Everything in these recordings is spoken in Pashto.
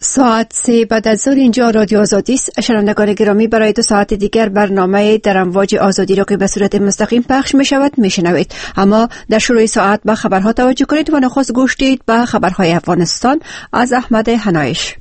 ساعت 3 بعد از ظهر اینجا رادیو آزادی است. شنوندگان گرامی، برای 2 ساعت دیگر برنامه در امواج آزادی را که به صورت مستقیم پخش می شود می شنوید. اما در شروع ساعت به خبرها توجه کنید و نخست گوش دهید به خبرهای افغانستان از احمد حنایش.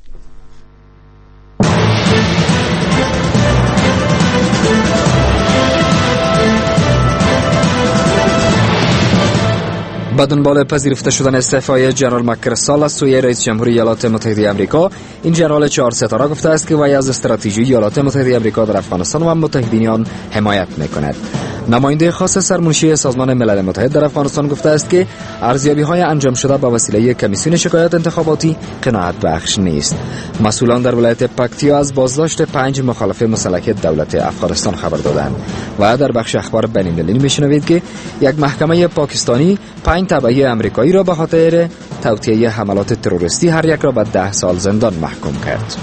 با دنبال پذیرفته شدن استعفای جنرال مکرستال از سوی رئیس جمهوری ایالات متحده آمریکا، این جنرال 4 ستاره گفته است که وی از استراتژی ایالات متحده آمریکا در افغانستان و متحدین آن حمایت می‌کند. نماینده خاص سرمنشی سازمان ملل متحد در افغانستان گفته است که ارزیابی‌های انجام شده با وسیله کمیسیون شکایات انتخاباتی قناعت بخش نیست. مسئولان در ولایت پکتیا از بازداشت 5 مخالف مسلح دولت افغانستان خبر دادند و در بخش اخبار بین‌المللی می‌شنوید که یک محکمه پاکستانی 5 تبعی امریکایی را به خاطر توطئه حملات تروریستی هر یک را به 10 سال زندان محکوم کرد.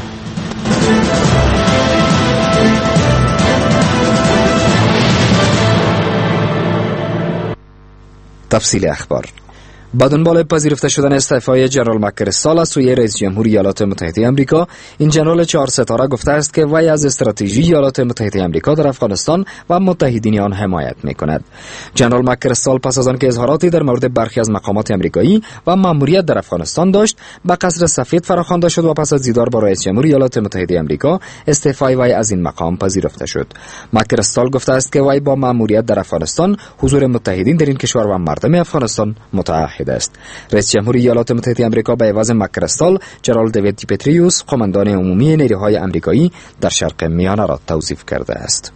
تفصیل اخبار. با دنبال پذیرفته شدن استعفای جنرال مکرستال از سوی رئیس جمهوری ایالات متحده آمریکا، این جنرال 4 ستاره گفته است که وی از استراتژی ایالات متحده آمریکا در افغانستان و متحدین آن حمایت می‌کند. جنرال مکرستال پس از آنکه اظهاراتی در مورد برخی از مقامات آمریکایی و ماموریت در افغانستان داشت، به قصر سفید فراخوانده شد و پس از دیدار با رئیس جمهوری ایالات متحده آمریکا، استعفای وی از این مقام پذیرفته شد. مکرستال گفته است که وی با ماموریت در افغانستان حضور متحدین در این کشور و مردم افغانستان متعهد است. رئیس جمهوری ایالات متحده آمریکا به عوض مکرستال، جنرال دیوید دیپتریوس، قماندان عمومی نیروهای آمریکایی در شرق میانه را توصیف کرده است.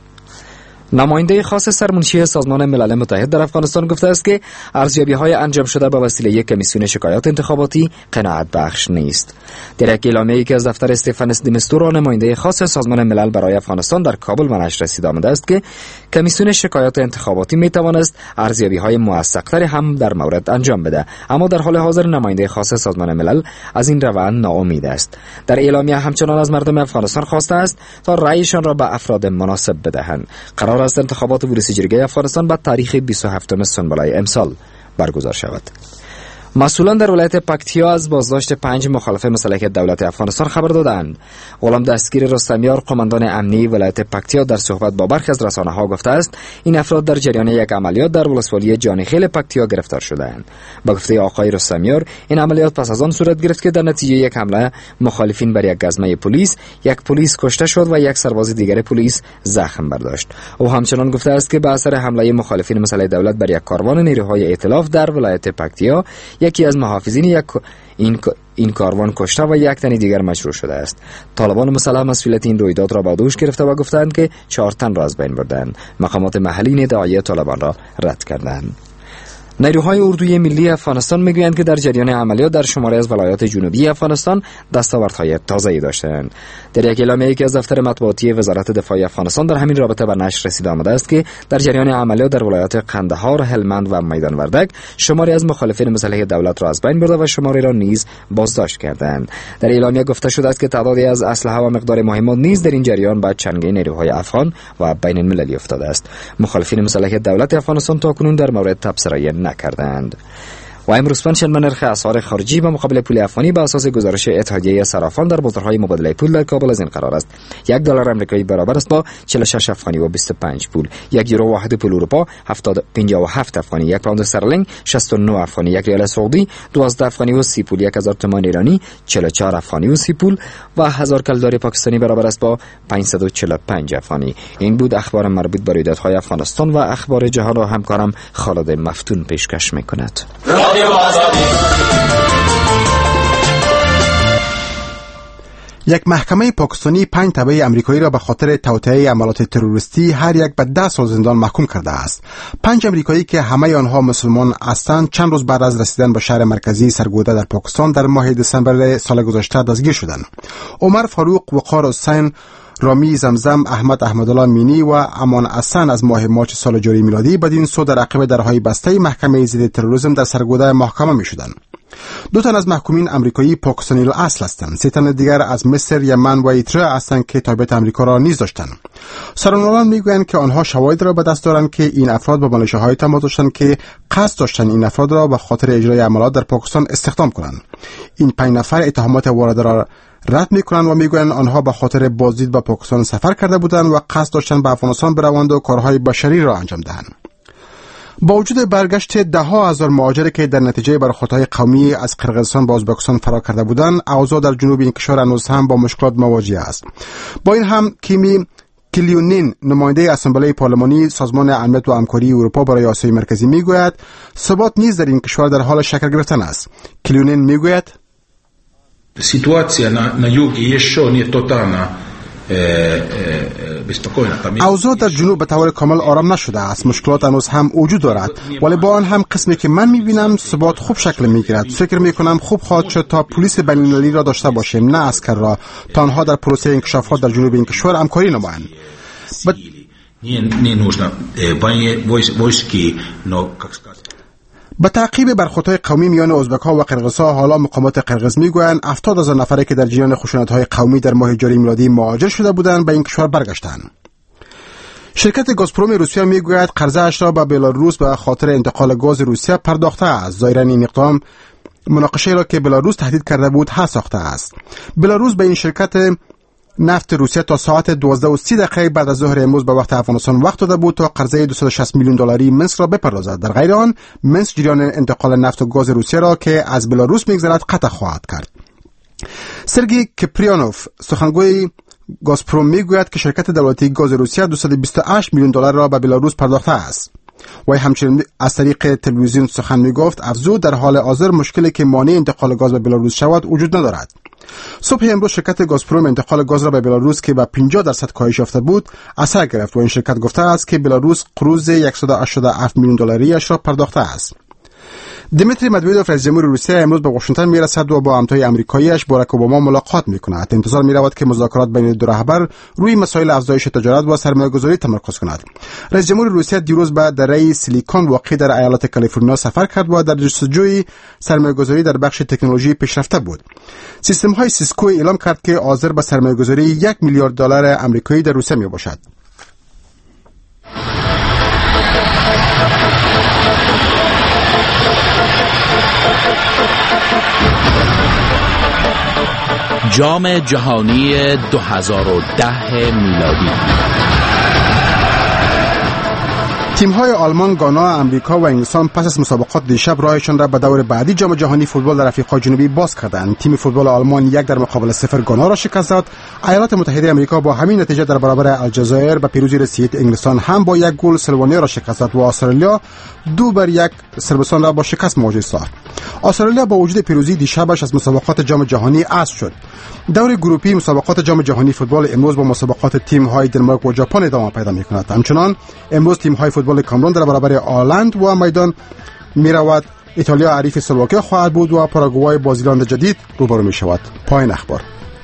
نماینده خاص سرمنشی سازمان ملل متحد در افغانستان گفته است که ارزیابی‌های انجام شده با وسیله کمیسیون شکایات انتخاباتی قناعت بخش نیست. در یک اعلامیه‌ای که از دفتر استفانس دیمستورا، نماینده خاص سازمان ملل برای افغانستان در کابل به نشر رسیده آمده است که کمیسیون شکایات انتخاباتی می‌تواند ارزیابی‌های موثق‌تری هم در مورد انجام بده، اما در حال حاضر نماینده خاص سازمان ملل از این روند ناامید است. در اعلامیه همچنان از مردم افغانستان خواسته است تا رأیشان را به افراد مناسب بدهند. قرار است انتخابات ورودی جرگه افغانستان به تاریخ 27 سنبلای امسال برگزار شود. مسئولان در ولایت پکتیا از بازداشت 5 مخالف مسلح دولت افغانستان خبر دادند. غلام دستگیر رستمیار، قماندان امنی ولایت پکتیا، در صحبت با برخی از رسانه‌ها گفته است این افراد در جریان یک عملیات در ولسوالی جانخیل پکتیا گرفتار شدند. با گفته آقای رستمیار، این عملیات پس از آن صورت گرفت که در نتیجه یک حمله مخالفین بر یک گزمه پلیس، یک پلیس کشته شد و یک سرباز دیگر پلیس زخم برداشت. او همچنان گفته است که به اثر حمله مخالفین مسلح دولت بر یک کاروان نیروهای ائتلاف در ولایت پکتیا، یکی از محافظین این کاروان کشته و یک تن دیگر مجروح شده است. طالبان مسلح مسئولیت این رویداد را به دوش گرفته و گفتند که 4 تن را از بین بردند. مقامات محلی ادعای طالبان را رد کردند. نیروهای اردوی ملی افغانستان میگویند که در جریان عملیات در شماری از ولایات جنوبی افغانستان دستاوردهای تازه‌ای داشتند. در یک اعلامیه‌ای که از دفتر مطبوعاتی وزارت دفاع افغانستان در همین رابطه به نشر رسیده آمده است که در جریان عملیات در ولایات قندهار، هلمند و میدان وردک شماری از مخالفین مسلح دولت را از بین برده و شماری را نیز بازداشت کردند. در اعلامیه گفته شده است که تعدادی از اسلحه و مقدار مهمات نیز در این جریان با چنگه نیروهای افغان و بین المللی افتاده است. مخالفین مسلح دولت افغانستان تاکنون در مورد تبصره نکردند. و امروز پنجشنبه نرخ اسعار خارجی به مقابل پول افغانی بر اساس گزارش اتحادیه صرافان در بازارهای مبادله پول در کابل از این قرار است: $1 آمریکایی برابر است با 46 افغانی و 25 پول. 1 یورو واحد پول اروپا 57 افغانی، 1 پوند استرلینگ 69 افغانی، 1 ریال سعودی 12 افغانی و 30 پول، 1000 تومان ایرانی 44 افغانی و 30 پول و 1000 کلدار پاکستانی برابر است با 545 افغانی. این بود اخبار مربوط به رویدادهای افغانستان و اخبار جهان را همکارم خالد مفتون پیشکش می‌کند. یک محکمه پاکستانی 5 تبعی امریکایی را به خاطر توطئه عملیات تروریستی هر یک به 10 سال زندان محکوم کرده است. 5 امریکایی که همه آنها مسلمان هستند چند روز بعد از رسیدن به شهر مرکزی سرگوده در پاکستان در ماه دسامبر سال گذشته دستگیر شدند. عمر فاروق، وقار حسین، رامی زمزم، احمد احمدالله مینی و امان حسن از ماه مارچ سال جاری میلادی بدین سو در عقب درهای بسته محکمه ضد تروریسم در سرگوده محاکمه می شدند. دو تن از محکومین آمریکایی پاکستانی الاصل هستند. 3 تن دیگر از مصر، یمن و اریتره هستند که تابعیت آمریکا را نیز داشتند. سرانوران میگویند که آنها شواهد را به دست دارند که این افراد با مالیشه‌های تماس داشتند که قصد داشتند این افراد را به خاطر اجرای عملیات در پاکستان استخدام کنند. این 5 نفر اتهامات وارده را رد میکنند و میگویند آنها به خاطر بازدید به پاکستان سفر کرده بودند و قصد داشتند به افغانستان بروند و کارهای بشری را انجام دهند. با وجود برگشت 10,000 مهاجری که در نتیجه برخوردهای قومی از قرقیزستان به ازبکستان فرار کرده بودند، اوضاع در جنوب این کشور هنوز هم با مشکلات مواجه است. با این هم کیمی کلیونین، نماینده اسامبله پارلمانی سازمان امنیت و همکاری اروپا برای آسیای مرکزی میگوید ثبات نیز در این کشور در حال شکل گرفتن است. کلیونین میگوید Situacija na jugu jeszcze nie totalna. اوضاع در جنوب به طور کامل آرام نشده است. مشکلات هنوز هم وجود دارد، ولی با آن هم قسمی که من میبینم ثبات خوب شکل میگیرد. فکر میکنم خوب خواهد شد تا پلیس بین‌المللی را داشته باشیم، نه عسکر را، تا آنها در پروسه انکشافات در جنوب این کشور همکاری نمایند. با تعقیب برخوردهای قومی میان ازبک‌ها و قرقیزها، حالا مقامات قرقیز میگویند 70,000 نفری که در جریان خشونت‌های قومی در ماه جاری میلادی مهاجر شده بودند به این کشور برگشتند. شرکت گازپروم روسیه میگوید قرضه اش را به بلاروس به خاطر انتقال گاز روسیه پرداخته است. ظاهراً این اقدام مناقشه را که بلاروس تهدید کرده بود حل ساخته است. بلاروس به این شرکت نفت روسیه تا ساعت 12:30 بعد از ظهر امروز به وقت افغانستان وقت داده بود تا قرضه 260 میلیون دلاری منسک را بپردازد. در غیر آن منسک جریان انتقال نفت و گاز روسیه را که از بلاروس میگذرد قطع خواهد کرد. سرگی کپریانوف، سخنگوی گازپروم، میگوید که شرکت دولتی گاز روسیه 228 میلیون دلار را به بلاروس پرداخته است. و همچنین از طریق تلویزیون سخن میگفت افزود در حال حاضر مشکلی که مانع انتقال گاز به بلاروس شود وجود ندارد. صبح امروز شرکت گازپروم انتقال گاز را به بلاروس که به 50% کاهش یافته بود اثر گرفت و این شرکت گفته است که بلاروس قروض 187 میلیون دلاریش را پرداخته است. دیمیتری مدویدوف رئیس جمهور روسیه امروز به واشنگتن میرسد و با همتای آمریکایی‌اش باراک اوباما ملاقات میکند. انتظار میرود که مذاکرات بین دو رهبر روی مسائل افزایش تجارت و سرمایه‌گذاری تمرکز کند. رئیس جمهور روسیه دیروز به دره سیلیکون واقع در ایالت کالیفرنیا سفر کرد و در جستجوی سرمایه‌گذاری در بخش تکنولوژی پیشرفته بود. سیستم‌های سیسکو اعلام کرد که حاضر به سرمایه‌گذاری 1 میلیارد دلار آمریکایی در روسیه میباشد. جام جهانی 2010 میلادی. تیم‌های آلمان، غانا، امریکا و انگلستان پس از مسابقات دیشب راهشان را به دور بعدی جام جهانی فوتبال در آفریقای جنوبی باز کردند. تیم فوتبال آلمان 1 در مقابل 0 غانا را شکست داد. ایالات متحده آمریکا با همین نتیجه در برابر الجزایر به پیروزی رسید. انگلستان هم با 1 گل سلوانی را شکست داد و استرالیا 2-1 صربستان را با شکست مواجه ساخت. استرالیا با وجود پیروزی دیشبش از مسابقات جام جهانی حذف شد. دور گروپی مسابقات جام جهانی فوتبال امروز با مسابقات تیم‌های دنمارک و ژاپن ادامه پیدا می‌کند. همچنان امروز تیم‌های فوتبال کامرون در برابر آلند و میدان می‌رود. ایتالیا حریف اسلواکی خواهد بود و پاراگوئه با زیلند جدید روبرو می‌شود. پایان اخبار.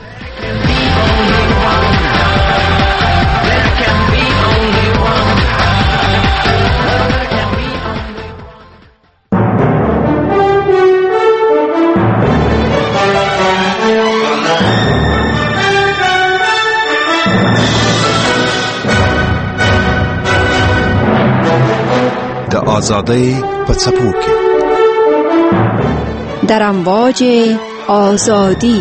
آزادی په څپو کې در امواج آزادی.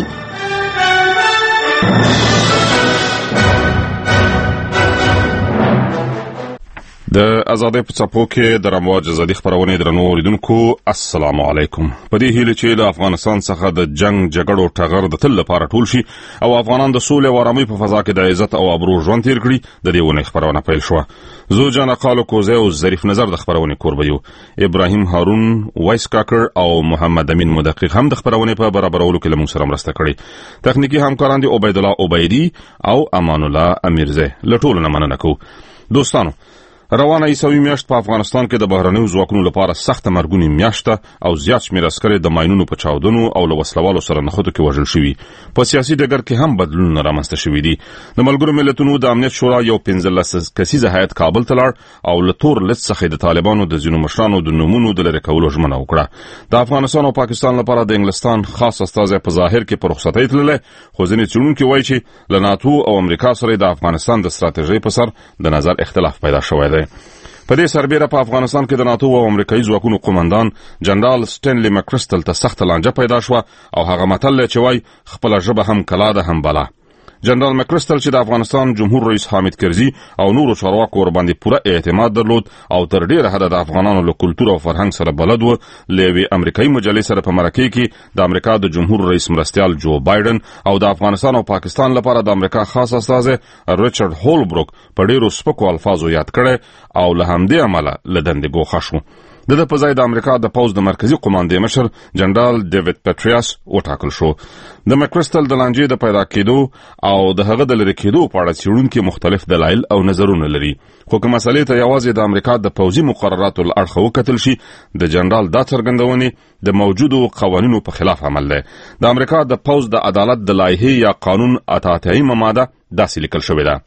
د آزادۍ په څپو کې د امواج ازادي خبرونه درنو اوریدونکو السلام علیکم. په دې هیله چې د افغانستان څخه د جنگ جګړو ټغر د تل لپاره ټول شي او افغانان د سولې او آرامۍ په فضا کې د عزت او ابرو ژوند تیر کړي، د دې ونې خبرونه پیل شوه. زه جان قالو کوزه او ظریف نظر د خبرونه کوربیو، ابراهیم هارون وایس کاکر او محمد امین مدقق هم د خبرونه په برابرولو کې له موږ سره مرسته کړې. تخنیکی همکاران دي عبید الله عبیدی او امان الله امیرزه. له ټولو نه مننه کوم. دوستانو، روانه عیسوي میاشت په افغانستان کې د بهرنیو ځواکونو لپاره سخت مرګونی میاشت او زیات شمېر عسکر د ماینونو په چاودنو او له وسلوالو سره نښتو کې وژل شوي. په سیاسي ډګر کې هم بدلونونه رامنځته شوي دي. د ملګرو ملتونو د امنیت شورا یو 15 کسیزه هیئت کابل ته لاړ او له تور لیست څخه د طالبانو د ځینو مشرانو د نومونو د لرې کولو ژمنه وکړه. د افغانستان او پاکستان لپاره د انګلستان خاص استازی په ظاهر کې په رخصتۍ تللی، خو ځینې څېړونکي وایي چې له ناتو او امریکا سره د افغانستان د ستراتیژۍ په سر د نظر اختلاف پیدا شوی دی. په دې سربېره په افغانستان کې د ناتو او امریکایي ځواکونو قومندان جنرال سټینلی مکرسټل ته سخت لانجه پیدا شوه او هغه متل چې وایي خپله ژبه هم کلا ده هم بلا. جنرال مکرسټل چې د افغانستان جمهور رئیس حامد کرزي او نورو چارواکو ورباندې پوره اعتماد درلود او تر ډیره حده د افغانانو له کلتور او فرهنګ سره بلد و، له یوې امریکایي مجلې سره په مرکه کې د امریکا د جمهور رئیس مرستیال جو بایدن او د افغانستان او پاکستان لپاره د امریکا خاص استازی ریچارډ هولبروک په ډیرو سپکو الفاظو یاد کړي او له همدې امله له دندې ګوښه شو. د په ځای د امریکا د پوځ د مرکزی قوماندې مشر جنرال ډیوډ پټریاس وټاکل شو. د مکرسټل د لانجې د پیدا کېدو او د هغه د لرې کېدو په اړه څېړونکي مختلف دلایل او نظرونه لري، خو که مسلې ته یوازې د امریکا د پوځي مقرراتو له اړخه وکتل شي، د جنرال دا څرګندونې د موجودو قوانینو په خلاف عمل دی. د امریکا د پوځ د عدالت د لایحې یا قانون 88 ماده داسې لیکل شوې ده: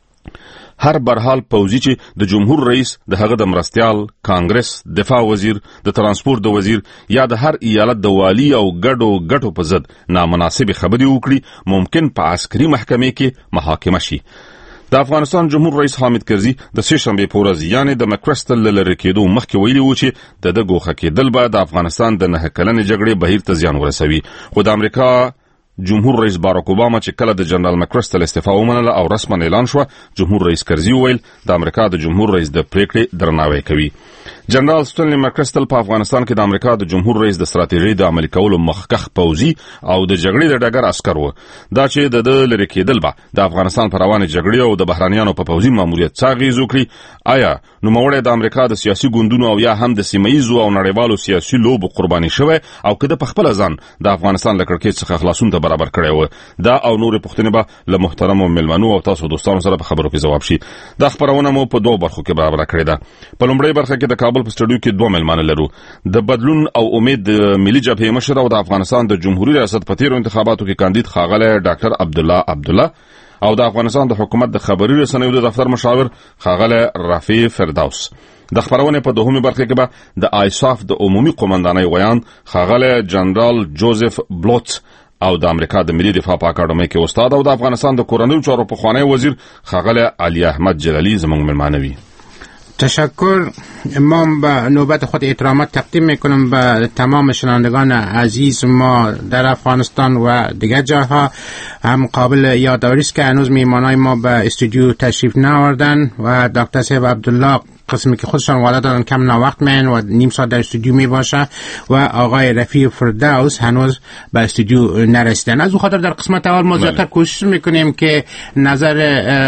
هر برحال پوځي چې د جمهور رئیس، د هغه د مرستیال، کانګرس، دفاع وزیر، د ترانسپورت د وزیر یا د هر ایالت د والی او ګټو په ضد نامناسب خبرې وکړي، ممکن په عسکري محکمې کې محاکمه شي. د افغانستان جمهور رئیس حامد کرزي د سې شنبې په ورځ یعنې د مکرسټل له لرې کېدو مخکې ویلي و چې د ګوښه کېدل به د افغانستان د 9 کلنې جګړې بهیر ته زیان ورسوي. خو د امریکا جمهور رئیس باراک اوباما چې کله د جنرال مکرسټل استعفا ومنله او رسما اعلان شو، جمهور رئیس کرزي وویل د امریکا د جمهور رئیس د پریکړې درناوی کوي. جنرال سټینلی مکرسټل په افغانستان کې د امریکا د جمهور رئیس د ستراتیژۍ د عملي کولو مخکښ پوځي او د جګړې د ډګر عسکر و. دا چې د لرې کېدل به د افغانستان په روانې جګړې او د بهرانیانو په پوځي ماموریت څه اغېز وکړي، آیا نوموړی د امریکا د سیاسي ګوندونو او یا هم د سیمه ییزو او نړیوالو سیاسي لوبو قرباني شوی او که د پخپله ځان د افغانستان له کړکېچ څخه خلاصون ته برابر کړی و؟ دا او نورې پوښتنې به له محترمو مېلمنو او تاسو دوستانو سره په خبرو کې ځواب شي. دا خپرونه مو په 2 برخو کې برابر کړې ده. په لومړۍ برخه کې د کابل په سټوډیو کې 2 مېلمانه لرو: د بدلون او امید د ملي جبهې مشر او د افغانستان د جمهوریت ریاست په تیرو انتخاباتو کې کاندید ښاغلی ډاکټر عبدالله او د افغانستان د حکومت د خبري رسنیو د دفتر مشاور ښاغلی رفیع فردوس. د خبرونې په 2مې برخه کې به د آیساف د عمومي قومندانۍ ویان ښاغلی جنرال جوزف بلوت او د امریکا د ملي دفاع په اکاډمۍ کې استاد او د افغانستان د کورنیو چارو پخوانی وزیر ښاغلی علي احمد جلالی زموږ مېلمانه وي. تشکر. من به نوبت خود احترامات تقدیم میکنم به تمام شنوندگان عزیز ما در افغانستان و دیگر جاها. هم قابل یادآوری است که هنوز میهمانای ما به استودیو تشریف نیاوردن و دکتر صاحب عبدالله قسمی که خودشان وعده دادن کم ناوقت میان و نیم ساعت در استودیو می باشه و آقای رفیع فردوس هنوز به استودیو نرسیدن. از اون خاطر در قسمت اول ما زیادتر کوشش میکنیم که نظر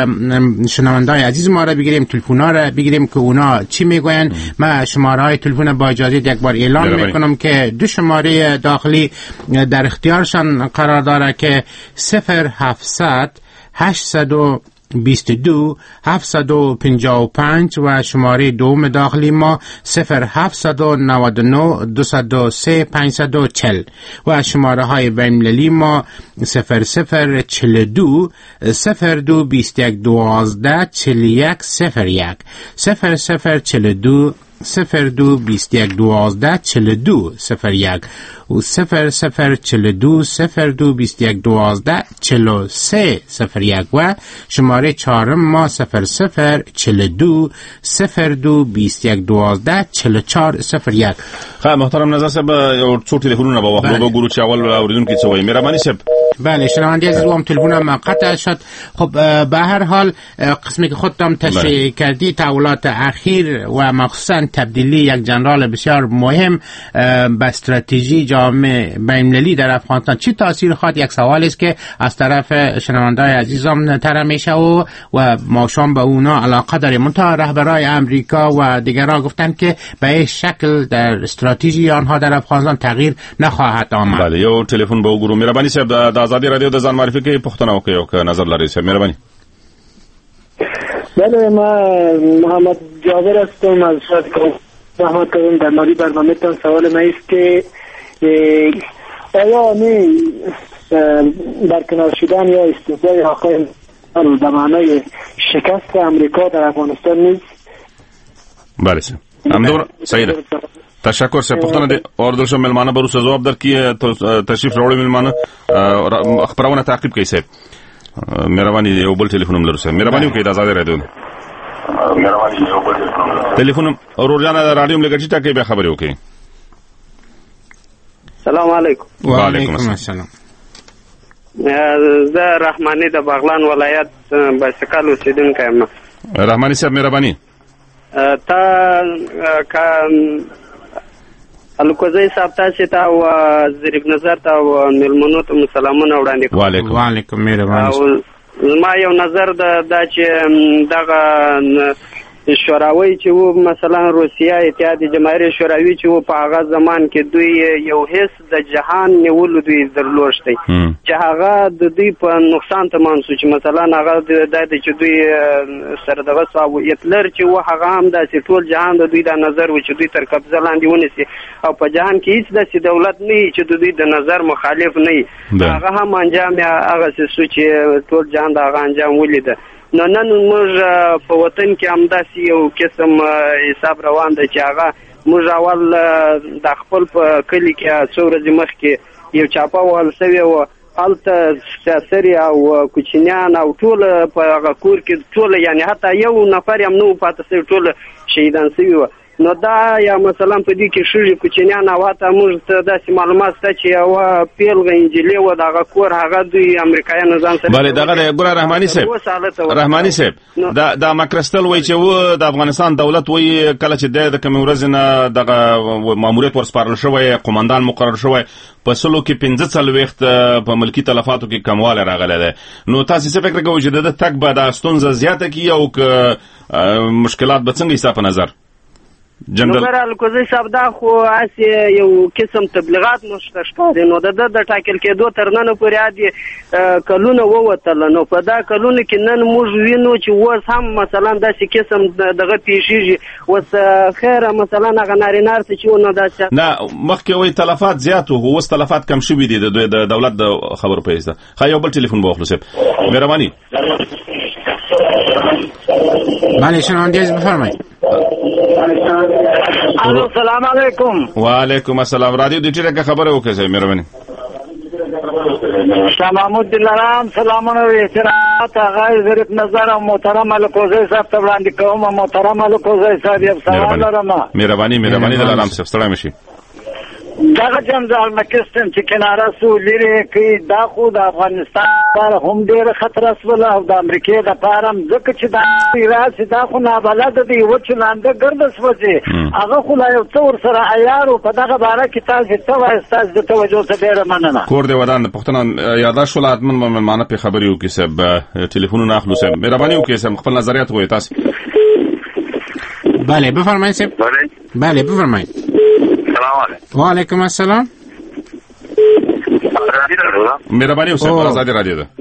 شنوندای عزیز ما را بگیریم، تلفن‌ها را بگیریم که اونا چی میگوین. من شماره های تلفن با اجازه یک بار اعلان میکنم که 2 شماره داخلی در اختیارشان قرار داره که 0700 822 755 و شماره دوم داخلی ما 0799 203 540 و شماره های بین‌المللی ما 0042 02 21 12 41 01 0042 02 21 12 42 01 و 0042 02 21 12 43 01 و شماره 4 ما 0042 02 21 12 44 01. خیلی محترم نظر صاحب یو څو ټلیفونونه به واخلو وګورو چې اول اوریدونکو څه وایي. مهرباني صاحب. بله شنونده عزیز هم تلفنم قطع شد. خب به هر حال قسمی که خودتان تشریح کردی تحولات اخیر و مخصوصا تبدیلی یک جنرال بسیار مهم به استراتژی جامع بین‌المللی در افغانستان چی تاثیر خواهد؟ یک سوال است که از طرف شنونده‌های عزیزم طرح میشه و ما شام به اونا علاقه داریم. منتها رهبرای امریکا و دیگران گفتن که به این شکل در استراتژی آنها در افغانستان تغییر نخواهد آمد. بله یو تلفن به وګورو. مهرباني صاحب د آزادی رادیو د ځان معرفي کې پښتنه وکړئ او که نظر لرئ صاحب. مهرباني. بله، من محمد جابر هستم از شهر زحمت کردم در مورد برنامه‌تان. سوال من است که آیا برکنار شدن یا استعفای آقای به معنای شکست امریکا در افغانستان نیست؟ بله سر همدور سعیده تشکر سر پختنه دی اوردل شو ملمانه بروس جواب در کی تشریف راوړي ملمانه خبرونه تعقیب کوي سر مهرباني یو بل ټلیفون لرو سر مهرباني وکړئ د آزاد رادیو ټلیفون اورجانه رادیو لګی چې ټاکي به خبرې وکړي. السلام علیکم. وعلیکم السلام. زه رحماني د بغلان ولایت بایسکل اوسیدونکی یم. رحماني صاحب مهرباني تا الکوزی صاحب تاسو ته او ظریف نظر ته او ملمنو ته سلامونه وړاندې کوم. وعلیکم مهرباني. ما یو نظر دا چې دغه شوراوی چې و مثلا روسیه اتحاد جماهیر شوروي چې و په هغه زمان کې دوی یو حس د جهان نیولو دوی درلوشتي چې هغه د دوی په نقصان تمام شو چې مثلا هغه د چې دوی سره دغه صاحب هتلر چې و هغه هم د ټول جهان د دوی د نظر و چې دوی تر قبضه لاندې ونیسي او په جهان کې هیڅ د دولت نه چې د دوی د نظر مخالف نه هغه هم انجام هغه څه چې ټول جهان د هغه انجام ولید. نن موږ په وطن کې هم داسې یو قسم حساب روان دی چې هغه موږ اول د خپل په کلي کې څو ورځې مخکې یو چاپه وهل سوی و، هلته سیاسري او کوچنیان او ټول په هغه کور کې ټول یعنی حتی یو نفر هم نه پاتې سوی، ټول شهیدان سوي و. نو دا یا مثلا په دې کې ښځې کوچنیان او حتی موږ ته داسې معلومات شته چې یوه پیلغه نجلۍ وه د هغه کور هغه دوی امریکایانو ځان سره بله دغه دی. ګوره رحماني صاحب دا مکرستل وایي چې و د افغانستان دولت وایي کله چې د کومې ورځې نه دغه ماموریت ورسپارل شوی قماندان مقرر شوی په سلو کې 45 په ملکی تلفاتو کې کموالی راغلی دی. نو تاسې څه فکر کوئ چې د تګ به دا ستونزه زیاته کړي او مشکلات به څنګه حساب په نظر جنرال الکوزی صاحب دا خو اسی یو قسم تبلیغات مشتشکاري نو د ټاکل کېدو تر نن پورې عادي کلونه ووتل. نو په دا کلونه کې نن موږ وینو چې اوس هم مثلا داسې قسم دغه پیښیږي اوس خیره مثلا هغه نارینار چې ونه داسې نه مخکې وایي تلفات زیات وو اوس تلفات کم شوي دي د دولت د خبرو په حساب. ښه یو بل ټلیفون به واخلو صاحب مهرباني. بله شنوندگی بفرمایید. السلام علیکم. وعلیکم السلام. رادیو دی ټیره خبره وکړئ صاحب مهرباني. شاه محمود دلارام سلامونه و احترامات آقای ظریف نظر او محترم الکوزی صاحب ته وړاندې کوم. محترم الکوزی صاحب یو سوال لرم. مهرباني دلارام صاحب ستړی مشي. دغه جنرال مکستن چې کناره سو لري کې دا خو د افغانستان لپاره هم ډېر خطر اسول او د امریکای لپاره هم ځکه چې دا راځي دا خو نابلد دی و چې لاندې ګرد سوځي هغه خو لا یو څور سره عیار په دغه باره کې تاسو ته وایستاس د توجه ته ډېر مننه. کور دی ودان پښتنه یاداش ول اتمن معنی په خبرې وکي صاحب ټلیفونونه اخلو صاحب مهرباني وکړئ صاحب خپل نظریات وایي تاسو. بله بفرمایید صاحب. بله بفرمایید. السلام علیکم. وعلیکم السلام. مهرباني وکړئ آزاد رادیو ده.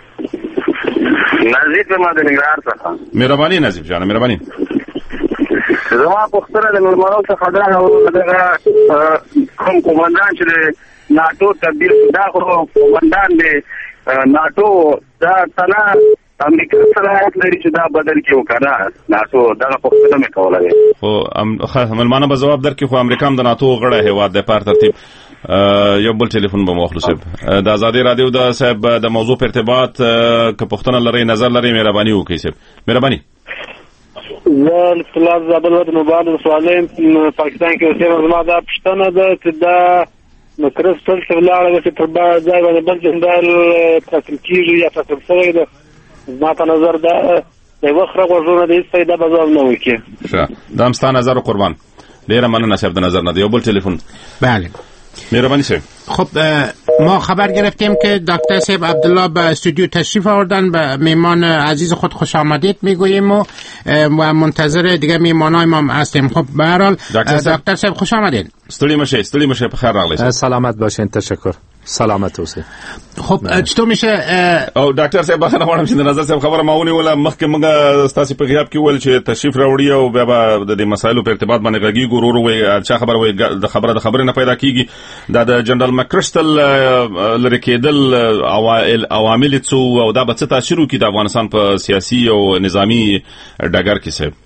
نظیف ما د نګران څخه. مهرباني نظیف جان مهرباني. زما پښتنه د نورمالو څخه دا دغه کوم قومندان چې ناتو تبدیل دا خو قومندان دی ناتو دا تنا امریکا سره لري چې دا بدل کیو کنه ناتو دا پښتنه مې کوله دی. خو ملمانه به جواب درکې خو امریکا هم د ناتو غړی هیواد د پار ترتیب. یو بل ټلیفون به مخلص صاحب د آزادی رادیو د صاحب د موضوع په ارتباط که پښتنه لري نظر لري مهرباني وکړئ صاحب مهرباني. زه طلاب زابل ود مبارک سوالم پاکستان کې اوسېږم. زما دا پښتنه ده چې دا مکرستل چې ولاړه چې په بار ځای باندې بل جندال تاسو کیږي یا تاسو سره ده زما په نظر دا د وخره غوښنه د هیڅ فائدہ به ځواب نه وکړي. ښه دا هم ستا نظر قربان ډیره مننه صاحب د نظر نه دی. یو بل ټلیفون. بله مهربانی صاحب. خب ما خبر گرفتیم که دکتر صاحب عبدالله به استودیو تشریف آوردن. به میمان عزیز خود خوش آمدید میگوییم و منتظر دیگه میمانای ما هستیم. خب به هر حال دکتر صاحب خوش آمدید. ستړي مشه په خیر راغلی. سلامت باشین. تشکر. سلامت اوسه. خب چطور میشه او ډاکټر صاحب بخښنه غواړم چې د نظر صاحب خبره ما ونیوله مخکې موږ ستاسو په غیاب کې ول چې تشریف راوړی او بیا د دې مسایلو په ارتباط باندې غږی ګورو وي چې خبره وي د خبره نه پیدا کیږي د جنرال مکرستل لری کېدل عوامل څو او دا به څه تاثیر وکړي د افغانستان په سیاسي او نظامی ډګر کې صاحب؟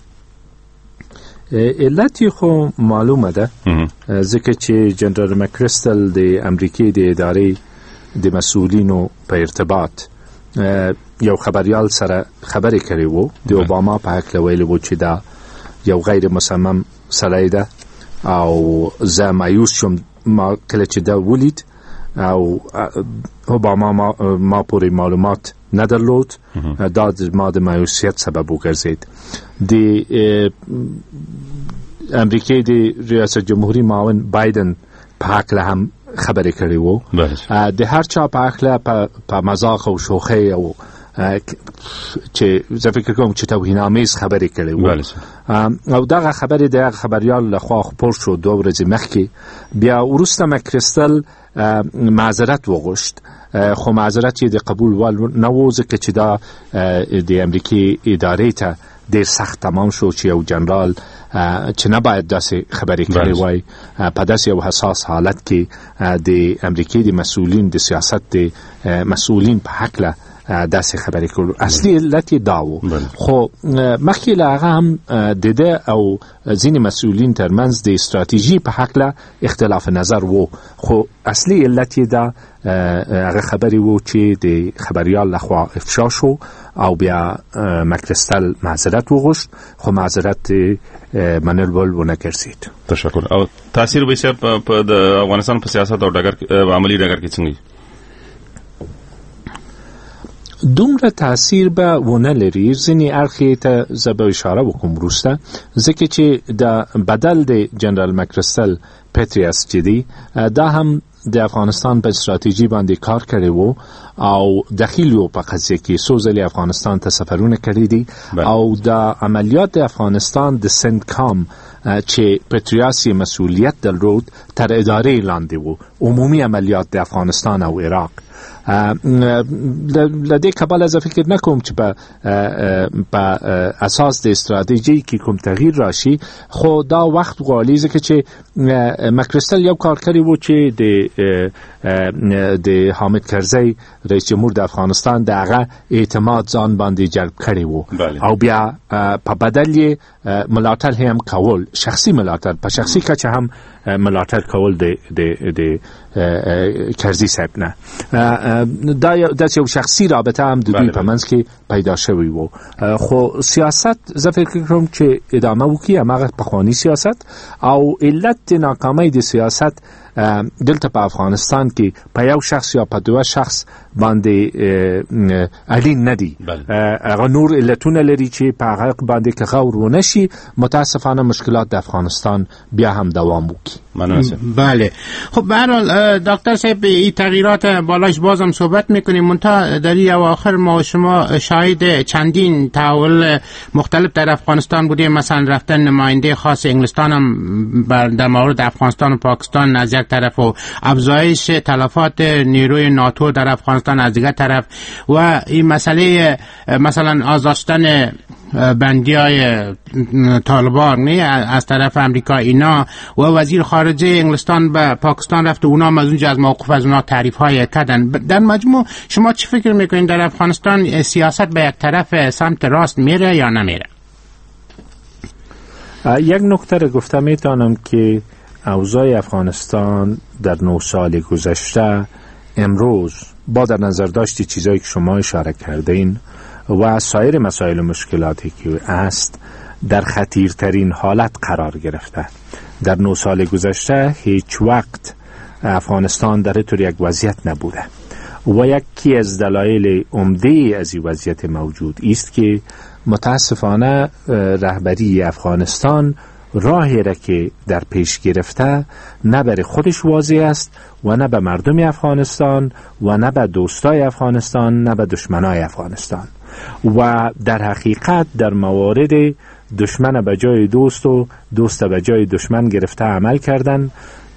علت خو معلومه ده ځکه چې جنرال مکرستل د امریکای د ادارې د مسؤلینو په ارتباط یو خبريال سره خبرې کړې وو د اوباما په حق ویلي وو چې دا یو غیر مصمم سړی ده او زه مایوس شوم ما کله چې دا ولید او اوباما ما پوری معلومات ندرلود دا ما د مایوسیت سبب وګرځید. د امریکای د ریاست جمهوریت معاون بایدن په حق له هم خبرې کړې وو د هر چا په حق له په مزاح او شوخی او چې زه فکر کوم چې توهین‌آمیز خبرې کړې وو او دغه خبرې د خبريال لخوا خپور شو 2 ورځې مخکې. بیا وروسته مکرستل معذرت وغوښت خو معذرت یې د قبول وړ نه و ځکه چې دا د امریکای ادارې ته ډېر سخت تمام شو چې یو جنرال چې نه باید داسې خبرې کړې وای په داسې یو حساس حالت کې د امریکای د مسؤلین د سیاست د مسؤلین په حق له داسې خبرې کړو. اصلي علت دا و خو مخکې له هغه هم د ده او ځینې مسؤلین ترمنځ د استراتیژي په حق له اختلاف نظر و خو اصلي علت دا هغه خبرې وو چې د خبريال لخوا افشا شو او بیا مکرستل معذرت وغوښت خو معذرت منل ونه کړسید. تشکر. او تاثیر به څه په د افغانستان په سیاست او ډګر عملی ډګر کې څنګه؟ دومره تاثیر به ونه لري. ځینې اړخې ته زه به اشاره وکړم وروسته ځکه چې د بدل د جنرال مکرستل پتریاس چې دی دا هم د افغانستان په استراتیژي باندې کار کړی وو او دخیل یو په قضیه کې څو ځلې افغانستان ته سفرونه کړی دي او د عملیات افغانستان د سندکام چې پتریاس مسؤلیت درلود تر ادارې لاندې وو عمومي عملیات د افغانستان او عراق. لدې کبل از فکر نکوم چې په اساس د استراتیژي کې کوم تغییر راشي خو دا وخت غواړي ځکه چې مکرستل یو کار کړی وو چې د حامد کرزی رئیس جمهور د افغانستان دغه اعتماد ځان باندې جلب کړی وو او بیا په بدل یې ملاتړ هم کول شخصي ملاتړ په شخصي کچه هم ملاتړ کول د کرزی صاحب نه دا یو شخصي رابطه هم د دوی په منځ کې پیدا شوی وو خو سیاست زه فکر کوم چې ادامه وکړي هغه پخوانی سیاست او علت ناکامۍ د سیاست دلته په افغانستان کې په یو شخص یا په دوه شخص باندې اړین نه دي هغه نور علتونه لري چې په هغه باندې که غور ونه شي متاسفانه مشکلات د افغانستان بیا هم دوام وکړي. بله خب به هر حال دکتر صاحب این تغییرات بالاش بازم صحبت میکنیم منتها در این اواخر ما و شما شاهد چندین تحول مختلف در افغانستان بودیم مثلا رفتن نماینده خاص انگلستان هم در مورد افغانستان و پاکستان از یک طرف و افزایش تلفات نیروی ناتو در افغانستان از دیگر طرف و این مسئله مثلا آزادشدن بندیای طالبان از طرف امریکا اینا و وزیر خارجه انگلستان به پاکستان رفت و اونا از اونجا از موقف از اونا تعریف های کردن. در مجموع شما چی فکر میکنین در افغانستان سیاست به یک طرف سمت راست میره یا نمیره؟ یک نکته رو گفته میتونم که اوضاع افغانستان در 9 سال گذشته امروز با در نظر داشتی چیزایی که شما اشاره کردین و سایر مسائل و مشکلاتی که است در خطیرترین حالت قرار گرفته. در 9 سال گذشته هیچ وقت افغانستان در طور یک وضعیت نبوده و یکی از دلایل عمده از این وضعیت موجود است که متاسفانه رهبری افغانستان راهی را که در پیش گرفته نه بر خودش واضح است و نه به مردم افغانستان و نه به دوستای افغانستان نه به دشمنای افغانستان و در حقیقت در موارد دشمن به جای دوست و دوست به جای دشمن گرفته عمل کردن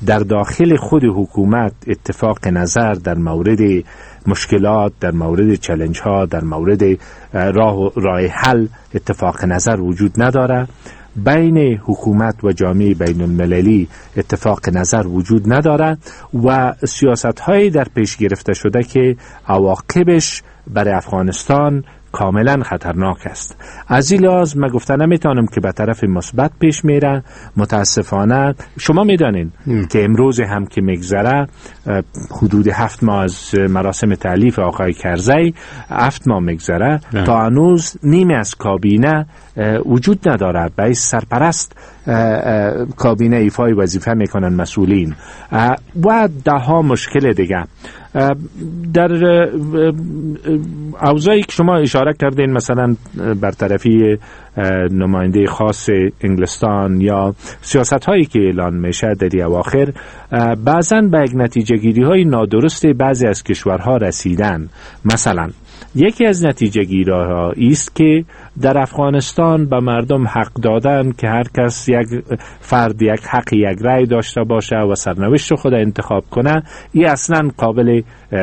در داخل خود حکومت اتفاق نظر در مورد مشکلات، در مورد چالش ها، در مورد راه حل اتفاق نظر وجود نداره. بین حکومت و جامعه بین المللی اتفاق نظر وجود نداره و سیاست های در پیش گرفته شده که عواقبش برای افغانستان کاملا خطرناک است. از این لحاظ من گفته نمیتونم که به طرف مثبت پیش میره. متاسفانه شما میدانین که امروز هم که میگذره حدود 7 ماه از مراسم تألیف آقای کرزی 7 ماه میگذره تا هنوز نیمه از کابینه وجود نداره. باید سرپرست کابینه ایفای وظیفه میکنن مسئولین و ده ها مشکل دیگه. در اوضاعی که شما اشاره کردین، مثلا برطرفی نماینده خاص انگلستان یا سیاست هایی که اعلان میشه در اواخر، بعضاً به یک نتیجه گیری های نادرست بعضی از کشورها رسیدن. مثلا یکی از نتیجه گیری ها است که در افغانستان به مردم حق دادن که هر کس یک فرد یک حق یک رأی داشته باشه و سرنوشت خود انتخاب کنه. این اصلا قابل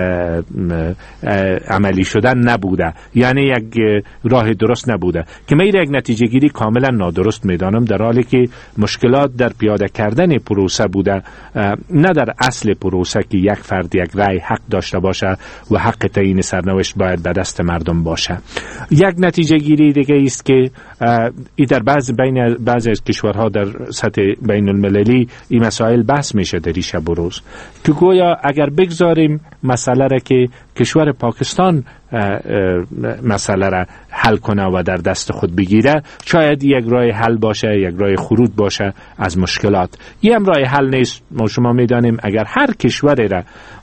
عملی شدن نبوده، یعنی یک راه درست نبوده که من یک نتیجه گیری کاملا نادرست میدانم، در حالی که مشکلات در پیاده کردن پروسه بوده، نه در اصل پروسه که یک فرد یک رأی حق داشته باشه و حق تعیین سرنوشت باید به دست مردم باشه. یک نتیجه گیری دیگه است که در بعضی از کشورها در سطح بین المللی این مسائل بحث میشه در شب و روز، که گویا اگر بگذاریم مسئله را که کشور پاکستان مسئله را حل کنه و در دست خود بگیره، شاید یک راه حل باشه، یک راه خروج باشه از مشکلات. یه هم راه حل نیست. ما شما میدانیم اگر هر کشوری را،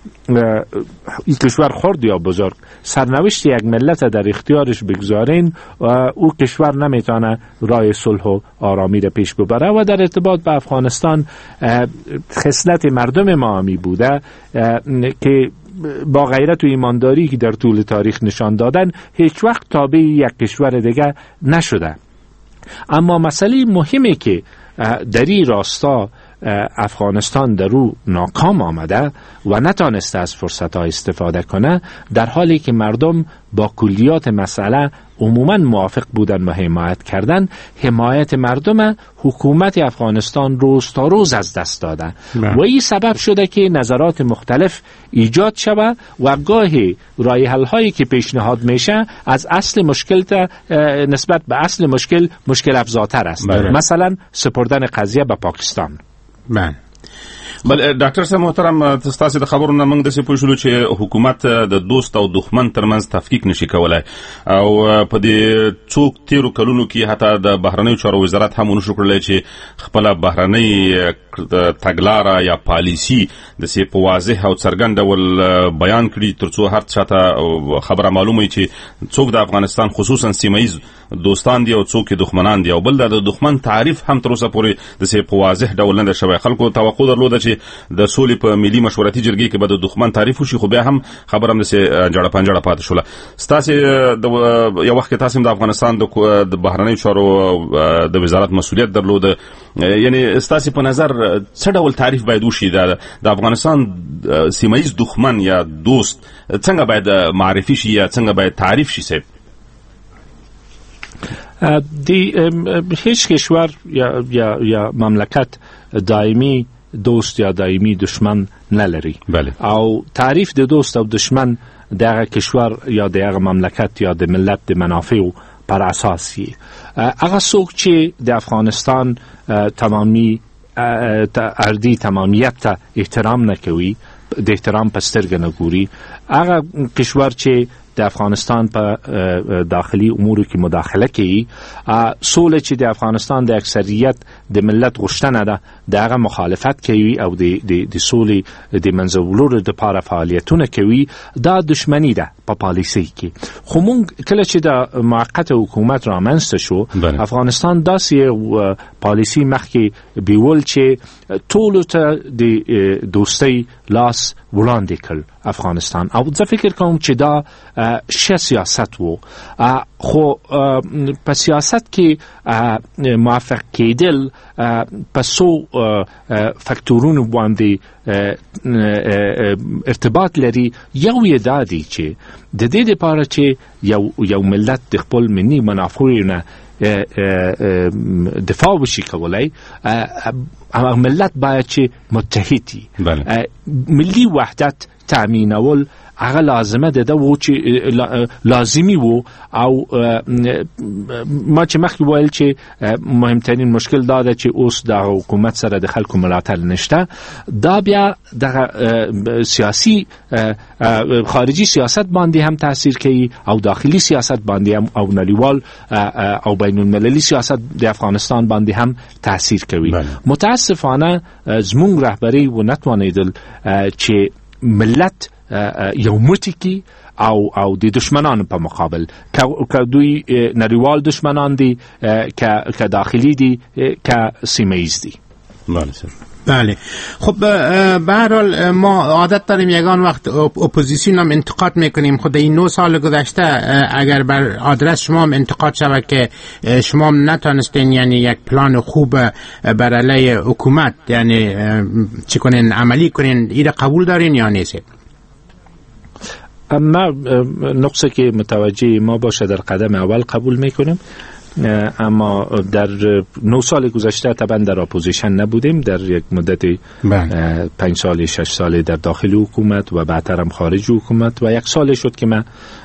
این کشور خرد یا بزرگ، سرنوشت یک ملت در اختیارش بگذارین، او کشور نمیتونه راه صلح و آرامی را پیش ببره. و در ارتباط به افغانستان خصلت مردم ما همی بوده که با غیرت و ایمانداری که در طول تاریخ نشان دادن هیچ وقت تابع یک کشور دیگه نشده. اما مسئله مهمی که در این راستا افغانستان در او ناکام آمده و نتانسته از فرصتها استفاده کنه، در حالی که مردم با کلیات مسئله عموما موافق بودن و حمایت کردن، حمایت مردم حکومت افغانستان روز تا روز از دست داده و این سبب شده که نظرات مختلف ایجاد شده و گاهی راه حل هایی که پیشنهاد میشه از اصل مشکل نسبت به اصل مشکل افزاتر است. مثلا سپردن قضیه به پاکستان. بل ډاکټر صاحب محترم، تاسو د خبرونو موږ د څه پوښتلو چې حکومت د دوست او دښمن ترمنځ تفکیک نشي کولای، او په دې څو تیرو کلونو کې حتی د بهرنیو چارو وزارت هم ونشو کړلی چې خپل بهرنی تګلاره یا پالیسی د څه په واضح او څرګند ډول بیان کړي، ترڅو هر چاته خبره معلومه وي چې څوک د افغانستان خصوصا سیمایي دوستان دي او څوک دښمنان دي، او بل د دښمن تعریف هم تر اوسه پورې د څه په واضح ډول نه شوی. خلکو توقع درلوده چې د سولې په ملي مشورتي جرګې کې به د دښمن تعریف وشي، خو بیا هم خبره هم د څه جړه پنجړه پاتې شوله. ستاسو یو وخت کې تاسو د افغانستان د بهرنیو چارو د وزارت مسؤلیت درلوده، یعنی ستاسو په نظر څه ډول تعریف باید وشي د افغانستان سیمایي دښمن یا دوست څنګه باید معرفي شي یا څنګه باید تعریف شي؟ صاحب هیچ کشور یا مملکت دائمی دوست یا دائمی دشمن نلری. او تعریف د دوست او دشمن دغه کشور یا دغه مملکت یا د ملت د منافع پر اساسی. هغه څوک چې د افغانستان تمامی اردی تمامیت ته احترام نکوي، د احترام په سترګه نه ګوري، هغه کشور چې د افغانستان په داخلي امور کې مداخله کوي، سوله چې د افغانستان د اکثریت د ملت غوښتنه ده دغه مخالفت کوي او د سولې د منځولو لپاره فعالیتونه کوي، دا دشمنی ده په پالیسي کې. خو مونږ کله چې د موقت حکومت رامنځته شو، افغانستان داسې پالیسي مخکې بیول چې ټولو ته د دوستۍ لاس وړاندې کړ افغانستان او زه فکر کوم چې دا ښه سیاست وو خو په سیاست کې موفق کېدل په څو فکتورونو باندې ارتباط لري یو یې دا دی چې د دې لپاره چې یو ملت د خپل ملي منافعو نه دفاع وشي کولای ملت باید چې متحدی ملی وحدت تامینول هغه لازمه ده و چې لازمی وو او ما چې مخکې ویل چې مهمترین مشکل دا ده چې اوس د حکومت سره د خلکو ملاتړ نشته دا بیا د سیاسی خارجي سیاست باندې هم تاثیر کوي او داخلي سیاست باندې هم او نړیوال او بین المللي سیاست د افغانستان باندې هم تاثیر کوي متاسفانه زموږ رهبری و نتوانیدل چې ملت یو موټی کی او د دشمنانو په مقابل که دوی نړیوال دشمنان دي که داخلی دي که سیمه‌ایز دي. بله خب به هر حال ما عادت داریم یگان وقت اپوزیسیون هم انتقاد میکنیم. خود این 9 سال گذشته اگر بر آدرس شما هم انتقاد شود که شما هم نتانستین یعنی یک پلان خوب بر علیه حکومت یعنی چی کنین عملی کنین، ایره قبول دارین یا نیست؟ اما نقصه که متوجه ما باشه در قدم اول قبول میکنیم، اما در 9 سال گذشته طبعا در اپوزیشن نبودیم، در یک مدت 5 سال 6 سال در داخل حکومت و بعدتر هم خارج حکومت و 1 سال شد که من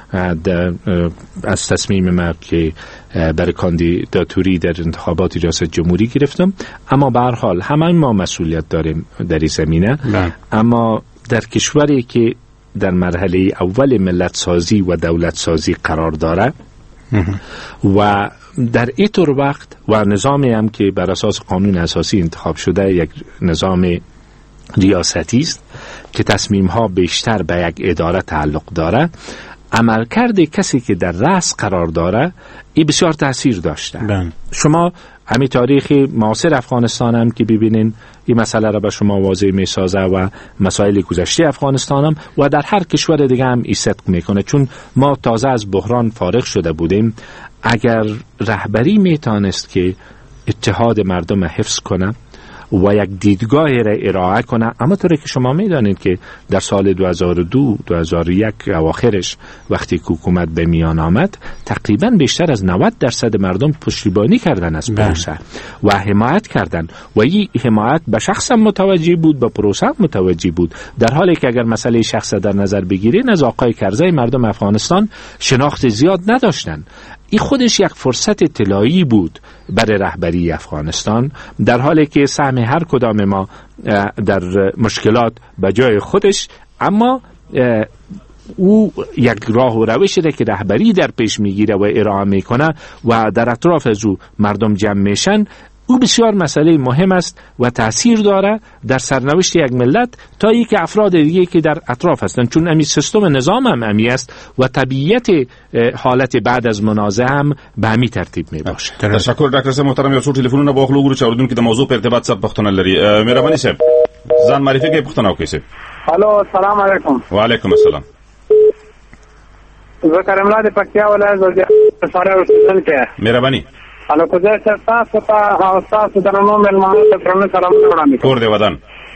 از تصمیم ما که برای کاندیداتوری در انتخابات ریاست جمهوری گرفتم. اما به هر حال همه ما مسئولیت داریم در این زمینه. اما در کشوری که در مرحله اول ملت سازی و دولت سازی قرار داره و در اینطور وقت و نظامی هم که بر اساس قانون اساسی انتخاب شده یک نظام ریاستی است که تصمیم ها بیشتر به یک اداره تعلق داره، عملکرد کسی که در رأس قرار داره این بسیار تاثیر داشته. شما همین تاریخ معاصر افغانستان هم که ببینین این مسئله را به شما واضح می سازه و مسائل گذشته افغانستان هم و در هر کشور دیگه هم این صدق میکنه، چون ما تازه از بحران فارغ شده بودیم. اگر رهبری میتونست که اتحاد مردم حفظ کنه و یک دیدگاه را ارائه کنه، اما طوری که شما میدانید که در سال 2002 2001 اواخرش وقتی که حکومت به میان آمد تقریبا بیشتر از 90% مردم پشتیبانی کردن از پروسه و حمایت کردن و این حمایت به شخص متوجه بود، به پروسه متوجه بود، در حالی که اگر مسئله شخص در نظر بگیرین از آقای کرزی مردم افغانستان شناخت زیاد نداشتن. این خودش یک فرصت طلایی بود برای رهبری افغانستان، در حالی که سهم هر کدام ما در مشکلات به جای خودش، اما او یک راه و روشی را که رهبری در پیش میگیره و ارائه میکنه و در اطراف از او مردم جمع میشن، او بسیار مسئله مهم است و تأثیر داره در سرنوشت یک ملت تا ای که افراد دیگه که در اطراف هستند، چون امی سیستم نظام هم امی است و طبیعت حالت بعد از منازعه هم به همی ترتیب می باشه. تشکر ډاکټر صاحب محترم. یو څو ټلیفونونه به واخلو چې اوریدونکو د موضوع په ارتباط سره پوښتنه لري. مهرباني صاحب ځان معرفي کوي، پوښتنه وکړئ صاحب. الو السلام علیکم. وعلیکم السلام. زه کریم الله د پکتیا ولایت وزیر سره اوسیدونکی. مهرباني. الو کوزه تاسو ته او تاسو درنو ملمانو ته درنو سلام وړاندې کوم. کور دی ودان.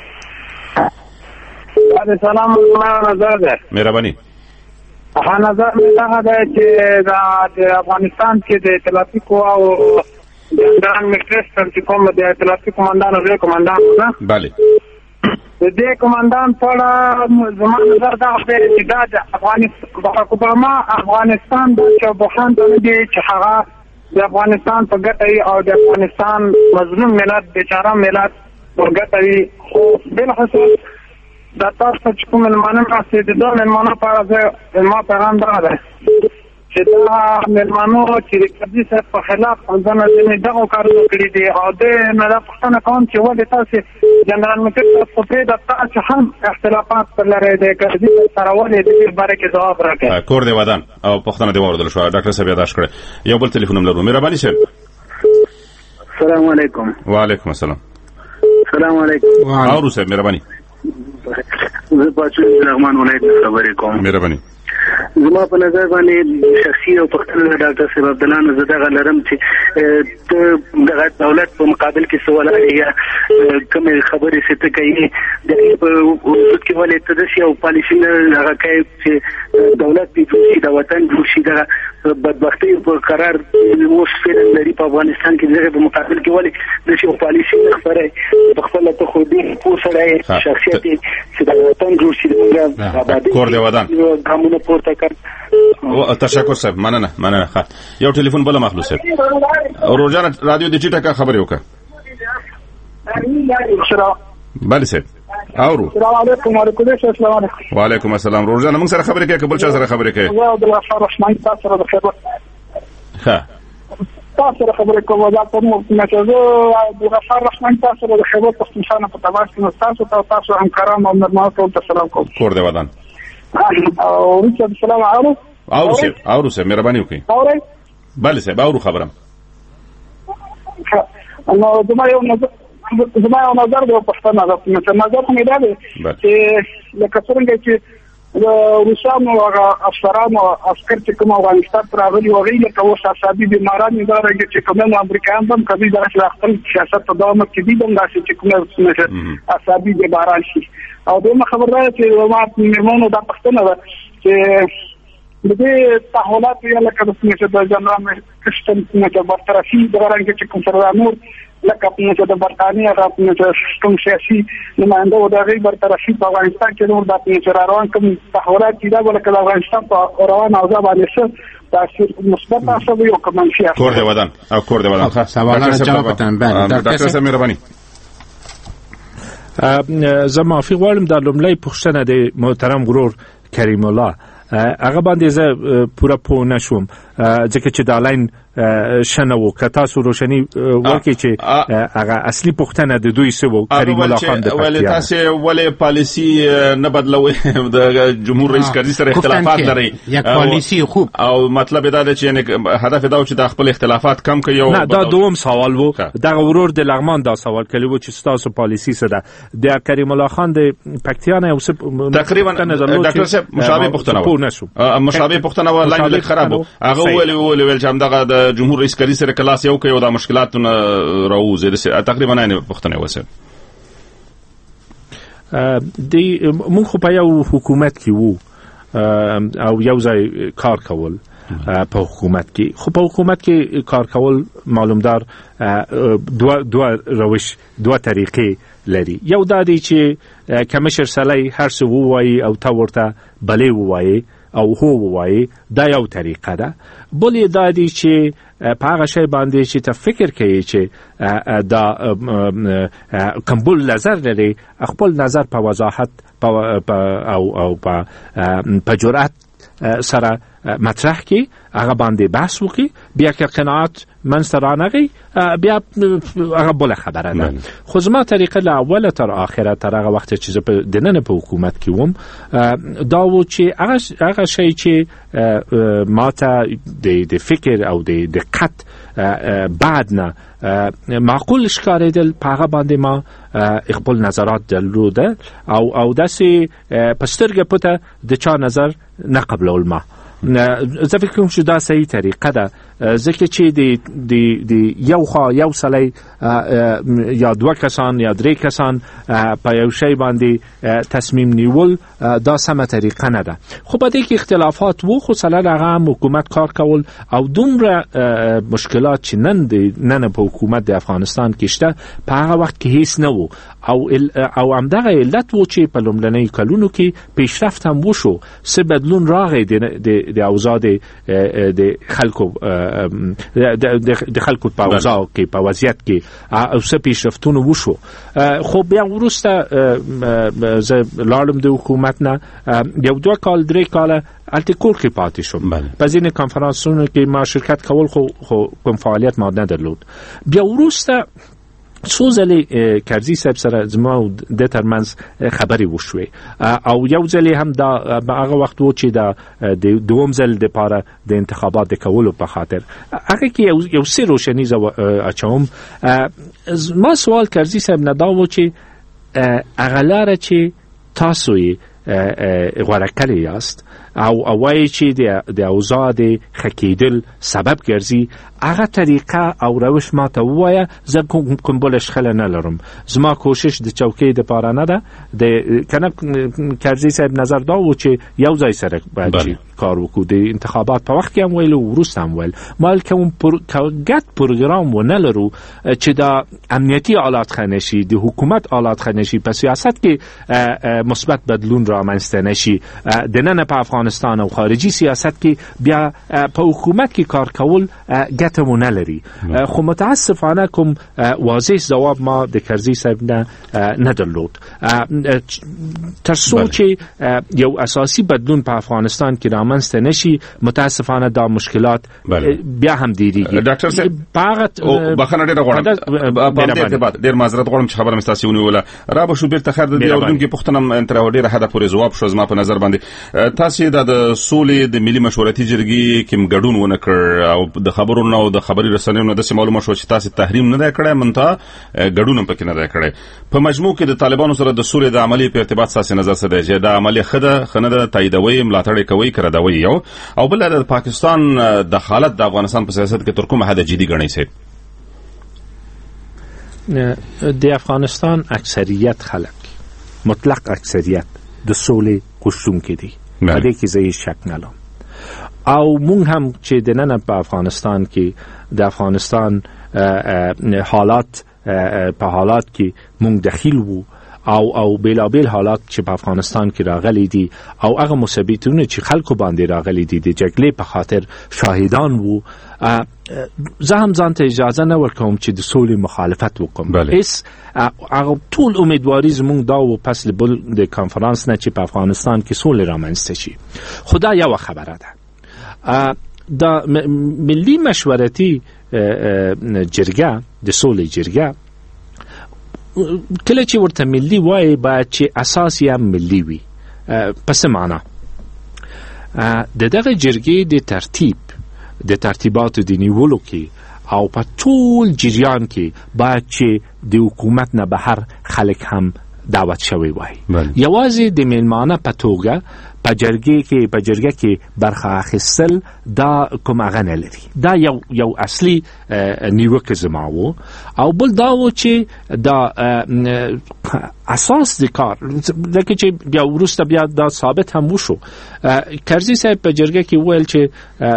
دا سلام ما نظر ده. مهرباني. ها نظر مې دا چې د افغانستان کې د ائتلافي قواو جنرال مکرستر چې کوم د ائتلافي کمانډان او کمانډان نه bale د دې کمانډان په اړه زموږ نظر دا دی چې د افغانستان بarack obama افغانستان د چوبخان د دې چې هغه د افغانستان په ګټه او د افغانستان مظلوم ملت بیچاره ملت په ګټه خو بل خصوص دا تاسو چې کوم ملمانه راځي د دوه ملمانه په اړه ما پیغام درته چې دا ملمانو چې د کدي سره په خلاف ځنه دې دغه کارونه کړی دي او د نه پښتنه کوم چې ولې تاسو جنرال مکرستر په دې د تاسو هم اختلافات لري د کدي سره ولې دې باره کې جواب راکړي. کور دی ودان او پښتنه دی ورته شو ډاکټر صاحب یاداش کړ. یو بل ټلیفون هم لرو. مهرباني صاحب. السلام علیکم. وعلیکم السلام. السلام علیکم. اورو صاحب مهرباني. زه پاتې رحمان ولایت خبرې کوم. مهرباني. زما په نظر باندې شخصي او پښتنه ډاکټر صاحب عبدالله نه زه دغه لرم چې ته دغه دولت په مقابل کې سوال یا کوم خبرې ست کوي د وجود کې ولې تدشي او پالیسي نه هغه کوي چې دولت دې د وطن جوړ شي د بدبختی په قرار اوس فعلا لري په افغانستان کې دغه په مقابل کې ولې د شي پالیسي نه خبره په خپل ته خو دې پوسړای شخصیت چې د وطن جوړ شي د آبادی کور دی ودان تشکر صاحب. مننه. یو ټلیفون بل مخلوق صاحب روزانه رادیو د چټه کا خبرې وکړه. بله صاحب اورو. السلام علیکم. وعلیکم السلام. روزانه موږ سره خبرې کوي کبل چا سره خبرې کوي؟ زه عبدالغفار رحماني تاسو سره د خبرې تاسو سره خبرې کوم. دا په موږ زه عبدالغفار رحماني تاسو سره د خبرې پښتونخوا په تماس کې تاسو همکاران او مېلمانو ته سلام کوم. کور دی ودان. او رچا السلام علیکم. اورو صاحب مهرباني وکړئ. اورئ؟ بله صاحب اورو خبرم. نو زما یو نظر دی پښتنه ده. نظر مې دا دی چې لکه څنګه چې د روسانو هغه افسرانو عسکر چې کوم افغانستان ته راغلي وو هغوی لکه اوس اعصابي بیماران دي دارنګه چې کوم امریکایان هم کوي دغه خپل سیاست ته دوام کوي دم داسې چې کوم اعصابي بیماران شي. او دغه خبره چې ما میمونو د پښتنه ده چې د دې تحولات یا لکه د جنرال کشتن چې برطرفي دغه چې کوم سره نور لکه چې د برتانیې چې کوم سیاسي نماینده و د غي برطرفي په افغانستان کې نور د چې روان کوم تحولات دي دا ولکه د افغانستان په روان اوضاع باندې څه تاثیر مثبت تاثیر یو کوم منفي کور دی ودان او کور دی ودان. سوالونه جواب وتن. ډاکټر صاحب مهرباني. زه معافي غواړم د لومړی پوښتنه د محترم ورور کریم الله هغه باندې زه پوره پوه نشوم ځکه چې د آنلاین شنه و که تاسو روشنی ورکړئ چې هغه اصلي پوښتنه د دوی څه و کریم الله خان د ولې تاسو ولې پالیسي نه بدلوي د جمهور رئیس کاظم سره اختلافات لري یک پالیسی خوب او مطلب دا دی چې هدف دا و چې د خپل اختلافات کم کړي او نه دا دوم سوال وو دغه ورور د لغمان دا سوال کړی و چې تاسو پالیسي څه ده د کریم الله خان د پکتیا نه تقریبا ډاکټر صاحب مشابه پوښتنه و لاین خراب هغه ویل چې همدغه د جمهور رئیس کاظم سره کلاس یو کوي او د مشکلاتونه راوځي تقریبا نه پوښتنه وسه د موږ په یو حکومت کې وو او یو ځای کار کول په حکومت کې خو په حکومت کې کار کول معلومدار دوه روش دوه طریقې لري. یو دا دی چې کمشر سلی هر څه ووایي او تا ورته بلې ووایي او هو وایي دا یو طریقه ده. بل دا دی چې په هغه شی باندې چې ته فکر کوي چې دا کوم نظر لري خپل نظر په وضاحت او په جرأت سره مطرح کی هغه باندې بحث وکي بیا که قناعت منځ رانغی بیا هغه بل خبره ده. خو زما طریقه له اوله تر اخره تر هغه وخت چې په دننه په حکومت کې وم دا و چې هغه شی چې ماته د فکر او د دقت بعد نه معقول ښکارېدل په هغه باندې ما خپل نظرات درلوده او داسې په سترګه پټه د چا نظر نه قبلول ما زه فکر کوم چې دا صحیح طریقه ده ځکه چې د یو سړی یا دوه کسان یا درې کسان په یو شی باندې تصمیم نیول دا سمه طریقه نه ده. خو په دې کې اختلافات وو خو سره هغه هم حکومت کار کول او دومره مشکلات چې نن په حکومت د افغانستان کې شته په هغه وخت کې هیڅ نه وو او همدغه علت و چې په لومړنیو کلونو کې پیشرفت هم وشو څه بدلون راغی د اوضاع د خلکو د خلکو په اوضاع کې په وضعیت کې او څه پیشرفتونه وشو. خو بیا وروسته زه لاړم د حکومت نه یو دوه کال درې کاله هلته کور کې پاتې شوم په ځینې کنفرانسونو کې ما شرکت کول خو کوم فعالیت ما نه درلود. بیا وروسته څو ځلې کرزي صاحب سره زما او د ترمنځ خبرې وشوې او یو ځلې هم دا هغه وخت و چې د دوم ځل دپاره د انتخابات د کولو په خاطر هغه کې یو څه روشني زه اچوم. ما سوال کرزي صاحب نه دا و چې هغه لاره چې تاسو یې غوره کړی یاست او وایي چې د اوضاع د ښه کېدل سبب ګرځي، هغه طریقه او روش ما ته ووایه، زه کوم بله شخړه نه لرم. زما کوشش د چوکۍ دپاره نه ده، کنه کرزي صاحب نظر دا و چې یو ځای سره باید کار وکړو. د انتخابات په وخت کې هم ویل او وروسته هم ویل ما کوم ګډ پروګرام ونه لرو چې دا امنیتي حالات ښه نشي، د حکومت حالات ښه نشي، په سیاست کې مثبت بدلون رامنځته نشي، دننه په افغانستان او خارجي سیاست کې بیا په حکومت کې کار کول ګټه ونه لري. خو متاسفانه کوم واضح ځواب ما د کرزي صاحب نه درلود. تر څو چې یو اساسي بدلون په افغانستان کې رامنځته نشي، متاسفانه دا مشکلات بیا هم ډیریږي. ډاکټر صاحب بخښنه ډېره غواړم، ډېر معذرت غواړم چې خبره مې ستاسو ونیوله. را به شو بیرته خیر د دې اورېدونکي پوښتنه تر ډېره حده پورې ځواب شو زما په نظر باندې. تاسو د سولې د ملي مشورتي جرګې کې ګډون ونه کړ او د خبرونو او د خبري رسنیو نه د معلومه شو چې تاسو تحریم نه کړی، منتها ګډون هم پکې نه کړی. په مجموع کې د طالبانو سره د سولې د عملي په ارتباط تاسو نظر څه دی چې د عملي خنه د تاییدوي ملاتړ کوي کړدوي یو او بل د پاکستان د حالت د افغانستان په سیاست کې تر کومه حد جدي ګڼي سي؟ د افغانستان اکثریت خلک، مطلق اکثریت د سولې غوښتونکي دي، په دې کې زه شک نه لرم. او مونږ هم چې د نن په افغانستان کې د افغانستان حالات په حالات کې مونږ دخیل وو او بیلابیل حالات چې په افغانستان کې راغلي دي او هغه مصیبتونه چې خلکو باندې راغلي دي د جګړې په خاطر شاهدان وو، زه هم ځان ته اجازه نه ورکوم چې د سولې مخالفت وکړم. هیڅ هغه ټول امیدواري زموږ دا و پس بل د کانفرانس نه چې په افغانستان کې سولې رامنځته شي. خدا یو خبره ده، دا ملي مشورتي جرګه د سولې جرګه کله چې ورته ملي وایي باید چې اساس یې ملي وي. پس معنا د دغه جرګې د ترتیباتو د نیولو کې او په ټول جریان کې باید چې د حکومت نه بهر خلک هم دعوت شوی وای. یوازې د میلمانه په توګه په جرګه کې برخه اخیستل دا کوم هغه نه لري. دا یو اصلي نیوکه زما و. او بل دا و چې دا اساس د کار لکه چې بیا وروسته بیا دا ثابت هم وشو. کرزي صاحب په جرګه کې ویل چې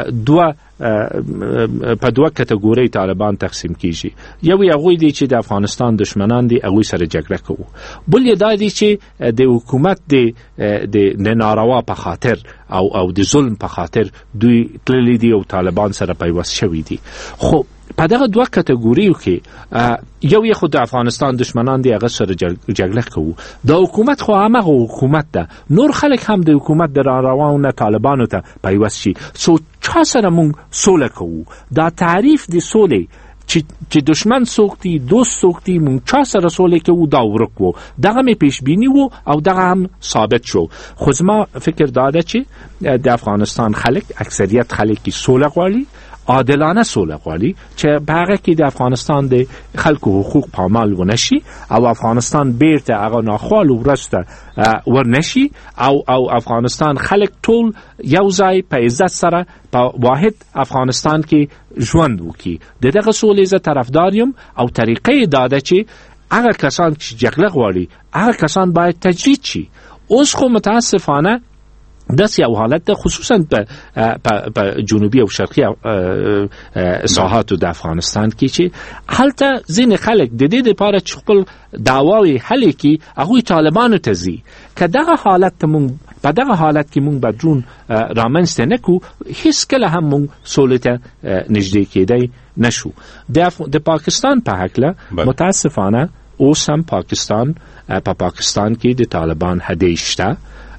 په دوه کټګورۍ طالبان تقسیم کیږي. یو هغوی دي چې د افغانستان دشمنان دي، هغوی سره جګړه کوي. بل یې دا دي چې د حکومت د ناروا په خاطر او د ظلم په خاطر دوی تللی دي او طالبان سره پیوست شوي دي. خو په دغه دوه کټګوریو کې یو یې خود د افغانستان دشمنان دي، هغه سره جګړه کوي. د حکومت خو همغه حکومت ده، نور خلک هم د حکومت د راروانو طالبانو ته پیوست شي. سو چا سره مونږ سوله کوو؟ دا تعریف د سولې چې دشمن څوک دي، دوست څوک دي، مونږ چا سره سوله کوو دا ورک وو. دغه مې پیشبینی وو او دغه هم ثابت شو. خو زما فکر دا ده چې د افغانستان خلک، اکثریت خلک سوله غواړي، عادلانه سوله غواړي چې په هغه کې د افغانستان د خلکو حقوق پامال ونشي او افغانستان بیرته هغه ناخوالو ورسته ورنشي او افغانستان خلک ټول یو ځای په عزت سره په واحد افغانستان کې ژوند وکړي. دغه سولې زه طرفدار یم او طریقې دا ده چې هغه کسان چې جګړه غواړي هغه کسان باید تجدید شي. اوس خو متاسفانه داسې یو حالت ده، خصوصا په جنوبي او شرقي ساحاتو د افغانستان کې چې هلته ځینې خلک د دې لپاره چې خپل دعواوې حل کړي هغوی طالبانو ته ځي. که دغه حالت په دغه حالت کې مونږ بدلون رامنځته نه کړو، هیڅ کله هم مونږ سولې ته نږدې کېدی نشو. د پاکستان په هکله متاسفانه اوس هم پاکستان کې د طالبان هډې شته.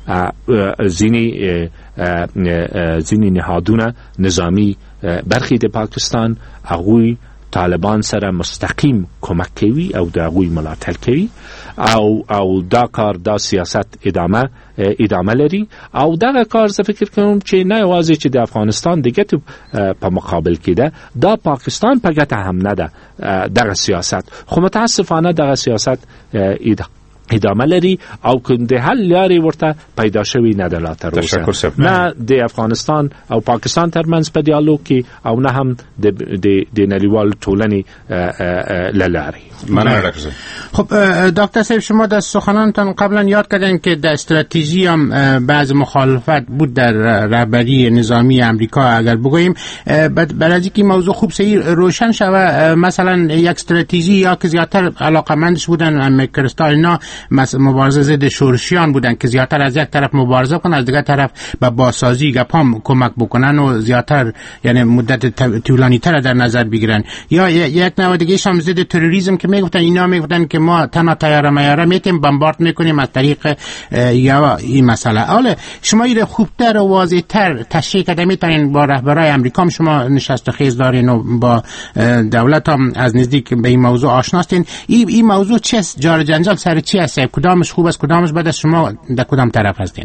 ځینې نهادونه نظامی برخی د پاکستان هغوی طالبان سره مستقیم کمک کوي او د هغوی ملاتړ کوي او دا کار دا سیاست ادامه لري او دغه کار زه فکر کوم چې نه یوازې چې د افغانستان د ګټو په مقابل کې ده، دا پاکستان په ګټه هم نه ده دغه سیاست. خو متاسفانه دغه سیاست ادامه لري او کنده حل لارې ورته پیدا شوی نه ده لا تر اوسه، نه د افغانستان او پاکستان ترمنځ په دیالوګ کې او نه هم د نړیوال ټولنې له لارې. خب دکتر صاحب، شما در سخنانتان قبلا یاد کردن که در استراتژی هم بعض مخالفت بود در رهبری نظامی امریکا. اگر بگوییم برای اینکه موضوع خوب صحیح روشن شود، مثلا یک استراتژی یا که زیادتر علاقمندش بودن مکرستال اینا مبارزه ضد شورشیان بودن که زیادتر از یک طرف مبارزه کنن، از دیگر طرف به بازسازی گپام کمک بکنن و زیادتر یعنی مدت طولانی تر در نظر بگیرن. یا یک نوع دیگه هم ضد تروریسم که میگفتن، اینا میگفتن که ما تنها تیاره میاره میتیم بمبارد میکنیم از طریق یا این مسئله. حالا شما این خوبتر و واضح‌تر تشریح کرده میتونین با رهبرای امریکا شما نشست خیز دارین و با دولت هم از نزدیک به این موضوع آشناستین. این موضوع چه جار جنجال سر چی هست؟ کدامش خوب است کدامش بد است؟ شما در کدام طرف هستین؟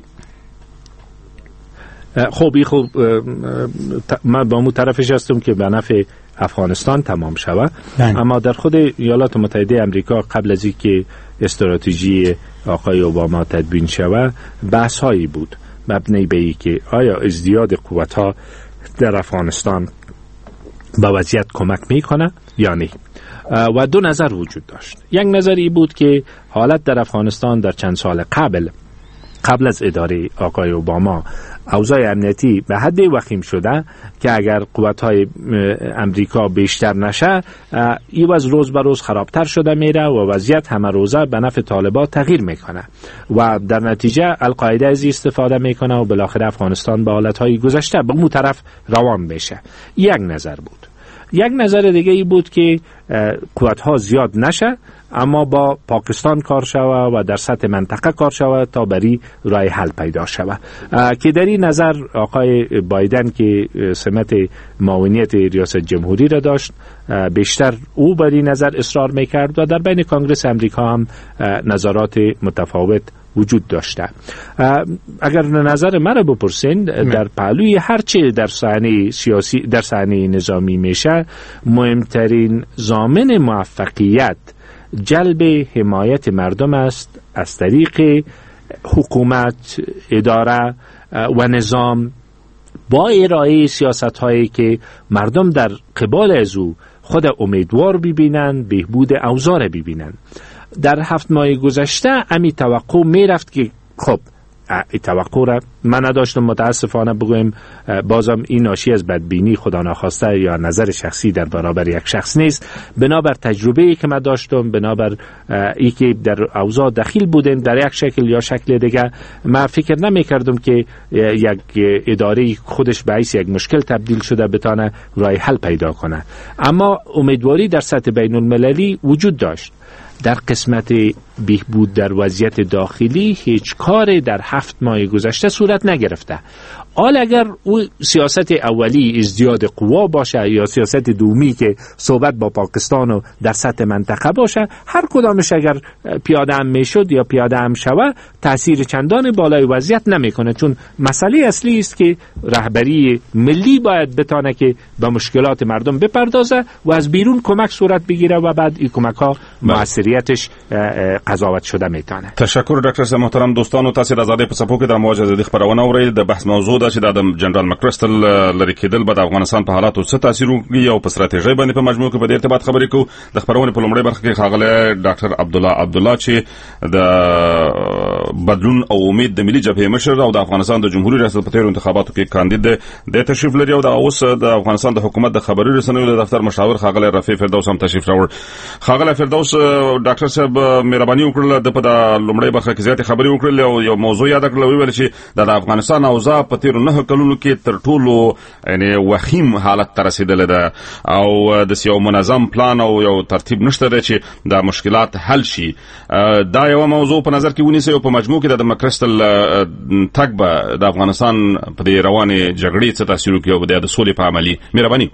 خب من با مو طرفش هستم که به نفع افغانستان تمام شود، اما در خود ایالات متحده امریکا قبل از اینکه استراتژی آقای اوباما تدوین شود بحث هایی بود مبنی به اینکه آیا ازدیاد قوت ها در افغانستان با وضعیت کمک میکنه یا نه. و دو نظر وجود داشت. یک نظری بود که حالت در افغانستان در چند سال قبل از اداره آقای اوباما اوضاع امنیتی به حد وخیم شده که اگر قوت‌های امریکا بیشتر نشه این وضع روز به روز خرابتر شده میره و وضعیت همه روزه به نفع طالبان تغییر میکنه و در نتیجه القاعده از استفاده میکنه و بالاخره افغانستان به حالت‌های گذشته به اون طرف روان میشه. یک نظر بود. یک نظر دیگه ای بود که قوت‌ها زیاد نشه اما با پاکستان کار شود و در سطح منطقه کار شود تا بری راه حل پیدا شود، که در این نظر آقای بایدن که سمت معاونیت ریاست جمهوری را داشت بیشتر او بر این نظر اصرار میکرد و در بین کانگرس امریکا هم نظرات متفاوت وجود داشته. اگر نظر مرا بپرسین در پهلوی هرچه در صحنه سیاسی در صحنه نظامی میشه، مهمترین ضامن موفقیت جلب حمایت مردم است از طریق حکومت، اداره و نظام با ارائه سیاست هایی که مردم در قبال از او خود امیدوار ببینند، بهبود اوضاع ببینند. در 7 ماه گذشته امی توقع می رفت که خب توقع را من نداشتم متاسفانه بگویم، بازم این ناشی از بدبینی خدا ناخواسته یا نظر شخصی در برابر یک شخص نیست، بنابر تجربه‌ای که من داشتم، بنابر ای که در اوضاع دخیل بودیم در یک شکل یا شکل دیگه، من فکر نمی کردم که یک اداره خودش به حیث یک مشکل تبدیل شده بتانه راه حل پیدا کنه. اما امیدواری در سطح بین المللی وجود داشت. در قسمت بهبود در وضعیت داخلی هیچ کار در 7 ماه گذشته صورت نگرفته. حال اگر او سیاست اولی ازدیاد قوا باشه یا سیاست دومی که صحبت با پاکستان و در سطح منطقه باشه، هر کدامش اگر پیاده هم میشد یا پیاده هم شوه تأثیر چندان بالای وضعیت نمیکنه، چون مسئله اصلی است که رهبری ملی باید بتانه که به مشکلات مردم بپردازه و از بیرون کمک صورت بگیره و بعد این کمک ها موثریتش قضاوت شده میتونه. تشکر ډاکټر صاحب محترم دوستانو، تاسو د آزادۍ په څپو کې د مواجهه د خبرونه اورئ. د بحث موضوع دا چې د جنرال مکرستل لری کېدل به د افغانستان په حالاتو څه تاثیر وکړي او په ستراتیژۍ باندې په مجموع کې په دې ارتباط خبرې کوو. د خبرونه په لومړۍ برخه کې ښاغلی ډاکټر عبدالله چې د بدلون او امید د ملي جبهې مشر او د افغانستان د جمهوریت ریاست په تیرو انتخاباتو کې کاندید دی، د تشریف لري او د اوس د افغانستان د حکومت د خبري رسنیو د دفتر مشاور ښاغلی رفیع فردوس هم تشریف راوړ. ښاغلی فردوس، ډاکټر صاحب مهرباني وکړه د په لومړۍ برخه کې زیاتې خبرې وکړلې او یو موضوع یاد کړل، ویل چې د افغانستان اوضاع په تیرو 9 کلونو کې تر ټولو یعنی وخیم حالت ته رسیدلې ده او د یو منظم پلان او یو ترتیب نشته دی چې د مشکلات حل شي. دا یو موضوع په نظر کې ونیسئ او په مجموع کې د مکرستل تګ به د افغانستان په دې روانې جګړې څه تاثیر وکړي او د سولې په عملي. مهرباني.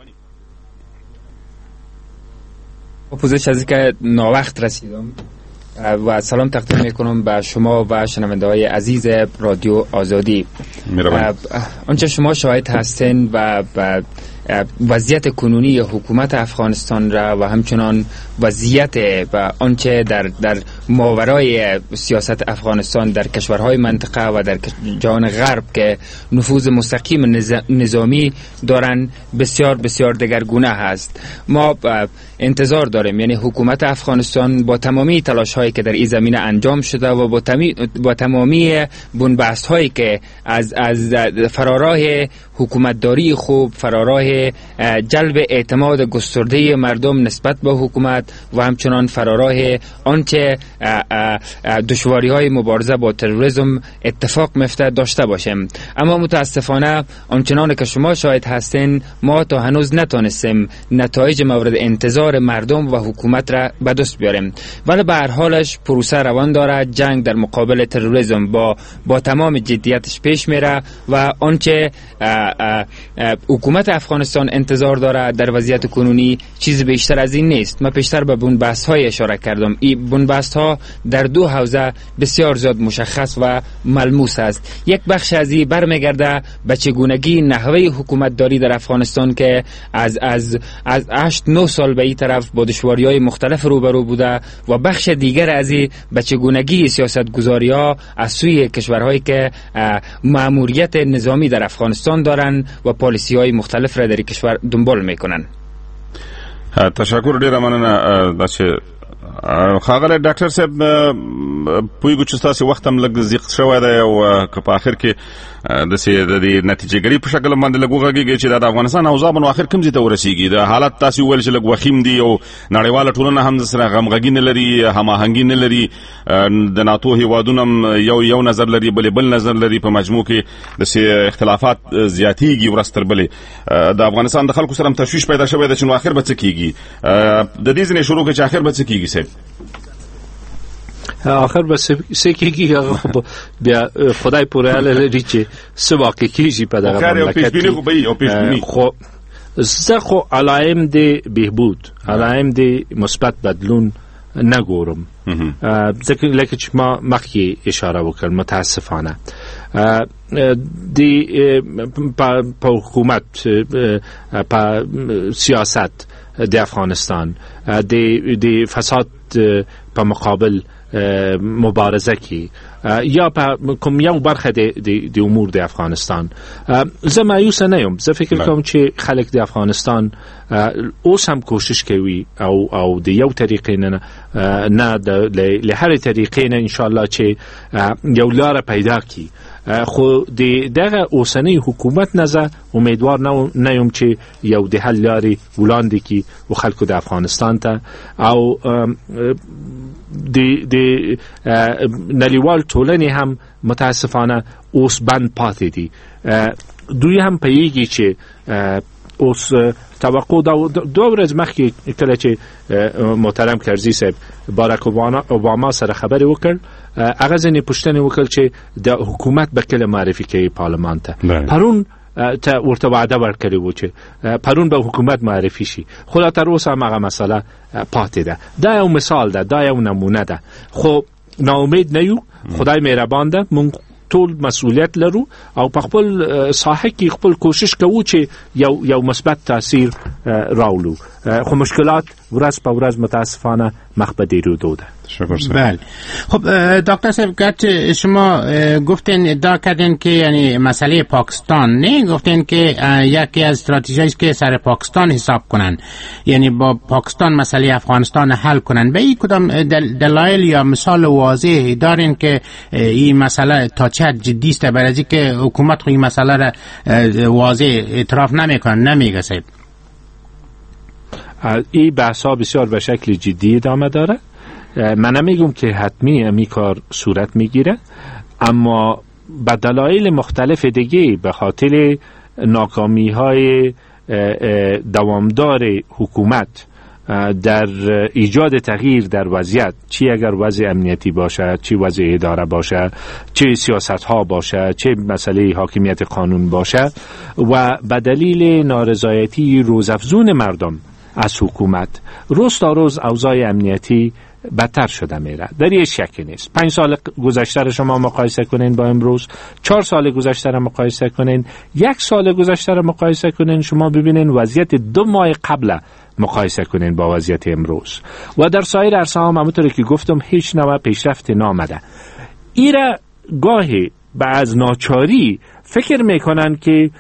پوزش از که ناوقت رسیدم و سلام تقدیم میکنم به شما و شنونده های عزیز رادیو آزادی. آنچه شما شاهد هستین و وضعیت کنونی حکومت افغانستان را و همچنان وضعیت و آنچه در ماورای سیاست افغانستان در کشورهای منطقه و در جهان غرب که نفوذ مستقیم نظامی دارن بسیار بسیار دگرگونه هست. ما انتظار داریم، یعنی حکومت افغانستان با تمامی تلاش هایی که در این زمینه انجام شده و با تمامی بنبست هایی که از فراراه حکومتداری خوب، فراراه جلب اعتماد گسترده مردم نسبت به حکومت و همچنان فراراه آنچه دشواری های مبارزه با تروریسم اتفاق میفته داشته باشیم. اما متاسفانه آنچنان که شما شاهد هستین ما تا هنوز نتونستیم نتایج مورد انتظار مردم و حکومت را به دست بیاریم، ولی به هر حالش پروسه روان داره. جنگ در مقابل تروریسم با تمام جدیتش پیش میره و آنچه حکومت افغانستان انتظار داره در وضعیت کنونی چیز بیشتر از این نیست. من پیشتر به بنبست های اشاره کردم. این بنبست ها در دو حوزه بسیار زیاد مشخص و ملموس است. یک بخش از این برمیگرده به چگونگی نحوه حکومت داری در افغانستان که از 8-9 سال به این طرف با دشواری‌های مختلف روبرو بوده و بخش دیگر از این به چگونگی سیاستگذاری‌ها از سوی کشورهایی که مأموریت نظامی در افغانستان دارن و پالیسی‌های مختلف را در کشور دنبال میکنن. تشکر ډیر مننه. خاغله ډاکټر صاحب پویګو چې تاسو وخت هم لږ زیات شوی دی او که په اخر کې د دې نتیجهګری په شکل باندې لږ وغږیږي چې د افغانستان اوضاع په اخر کوم ځای ته ورسیږي. د حالت تاسو ویل چې لږ وخیم دي او نړیواله ټولنه هم سره غمغږي نه لري، هماهنګي نه لري، د ناتو هیوادونو یو نظر لري، بل نظر لري، په مجموع کې د اختلافات زیاتېږي ورستر بلې. د افغانستان د خلکو سره تشویش پیدا شوی دی چې نو اخر به څه کیږي. د دې ځنې شروع کې چې اخر به څه کیږي صاحب؟ آخر بس سکیږي خو بیا خدای پورې اله لري چې څه واقع کیږي په دغه مملکت. خو زه خو علائم د بهبود، علائم د مثبت بدلون نګورم. ځکه لکه چې ما مخکې اشاره وکړم متاسفانه د په حکومت په سیاست د افغانستان د فساد په مقابل مبارزه کی یا په کوم یو برخه د امور د افغانستان زه مایوس نه یم. زه فکر کوم چې خلک د افغانستان اوس هم کوشش کوي او د یو طریقې نه له هر طریقې نه ان شاء الله چې یو لار پیدا کی. خو دغه اوسنی حکومت نزه امیدوار نه یم چې یو د حل لارې وړاندې کی او خلکو د افغانستان ته او د نړیوال ټولنې هم متاسفانه اوس بند پاتې دي. دوی هم پیږي چې اوس توقع دو ورځ مخکې کله چې محترم کرزي صاحب باراک اوباما سره خبرې وکړ هغه ځینې پوښتنې وکړ چې د حکومت به کله معرفي کوي پارلمان ته. پرون ته ورته وعده ورکړی و چې پرون به حکومت معرفي شي، خو تر اوسه هم هغه مسله پاتې ده. دا یو مثال ده، دا یو نمونه ده. خو ناامید نه یو، خدای مهربان ده، مونږ ټول مسؤلیت لرو او په خپل ساحه کې خپل کوشش کوو چې یو مثبت تاثیر راولو. خو مشکلات ورځ په ورځ متاسفانه مخ به ډیرېدو ده. بله. خب دکتر صاحب گرچه شما گفتین ادعا کردین که یعنی مسئله پاکستان نه، گفتین که یکی از استراتژی است که سر پاکستان حساب کنن، یعنی با پاکستان مسئله افغانستان حل کنن. به این کدام دلایل یا مثال واضح دارین که این مسئله تا چه حد جدی است، برای اینکه حکومت خو این مسئله را واضح اعتراف نمیکنن نمیگه صاحب؟ این بحثا بسیار به شکل جدی ادامه داره. من نمیگم که حتمی امی کار صورت میگیره، اما به دلایل مختلف دیگه به خاطر ناکامی های دوامدار حکومت در ایجاد تغییر در وضعیت، چی اگر وضع امنیتی باشه، چی وضع اداره باشه، چه سیاست ها باشه، چه مسئله حاکمیت قانون باشه، و به دلیل نارضایتی روزافزون مردم از حکومت روز تا روز اوضاع امنیتی بدتر شده میره، در یه شکی نیست. 5 سال گذشته رو شما مقایسه کنین با امروز، 4 سال گذشته رو مقایسه کنین، 1 سال گذشته رو مقایسه کنین، شما ببینین وضعیت 2 ماه قبل مقایسه کنین با وضعیت امروز. و در سایر عرصه هم همونطور که گفتم هیچ نوع پیشرفت نامده. ایره گاهی بعض ناچاری فکر میکنن که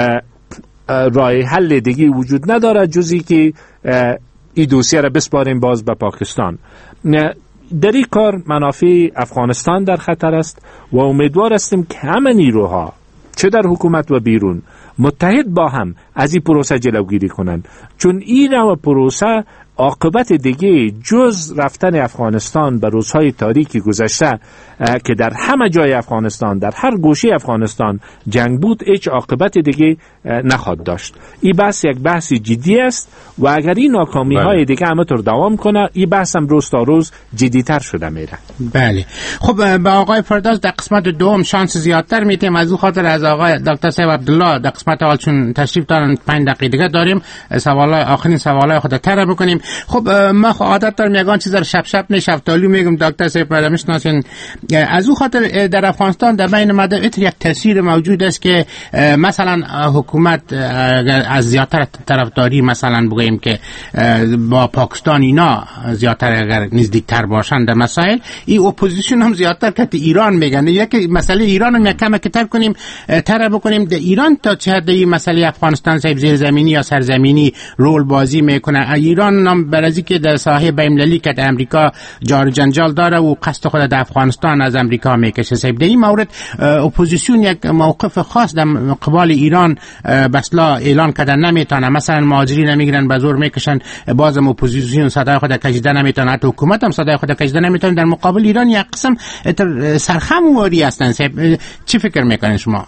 راه حل دیگه وجود نداره جزی که این دوسیه را بسپاریم باز به پاکستان. در این کار منافع افغانستان در خطر است و امیدوار هستیم که همه نیروها چه در حکومت و بیرون متحد با هم از این پروسه جلوگیری کنند، چون این نوع پروسه عاقبت دیگه جز رفتن افغانستان به روزهای تاریکی گذشته که در همه جای افغانستان، در هر گوشه افغانستان جنگ بود، هیچ عاقبت دیگه نخواهد داشت. این بحث یک بحث جدی است و اگر این ناکامی های دیگه همینطور دوام کنه، این بحث هم روز تا روز جدیتر شده میره. بله. خب به آقای فردوس در قسمت دوم شانس زیادتر میتیم، از اون خاطر از آقای دکتر صاحب عبدالله در قسمت اول چون تشریف دارن 5 دقیقه دیگه داریم، سوالای آخرین سوالای خود تر بکنیم. خب ما عادت دارم یگان چیز رو شب نشفتالی میگم دکتر صاحب میشناسین، از اون خاطر در افغانستان در بین مردم یک تاثیر موجود است که مثلا حکومت از زیادتر طرفداری مثلا بگوییم که با پاکستان اینا زیادتر اگر نزدیکتر باشن در مسائل، این اپوزیسیون هم زیادتر که ایران میگن. یک مسئله ایران رو کم کتر کنیم تر بکنیم، در ایران تا چه حد این مسئله افغانستان صاحب زیر زمینی یا سرزمینی رول بازی میکنه. ایران نام برازی که در ساحه بین‌المللی که امریکا جار جنجال داره و قصد خود در افغانستان از امریکا میکشه. صاحب در این مورد اپوزیسیون یک موقف خاص در قبال ایران بسلا اعلان کردن نمیتونه، مثلا مهاجرین نمیگیرن به زور میکشن، بازم اپوزیسیون صدای خود کشیدن نمیتونه، حتی حکومت هم صدای خود کشیدن نمیتونه. در مقابل ایران یک قسم سرخمواری هستن. صاحب چی فکر میکنین شما؟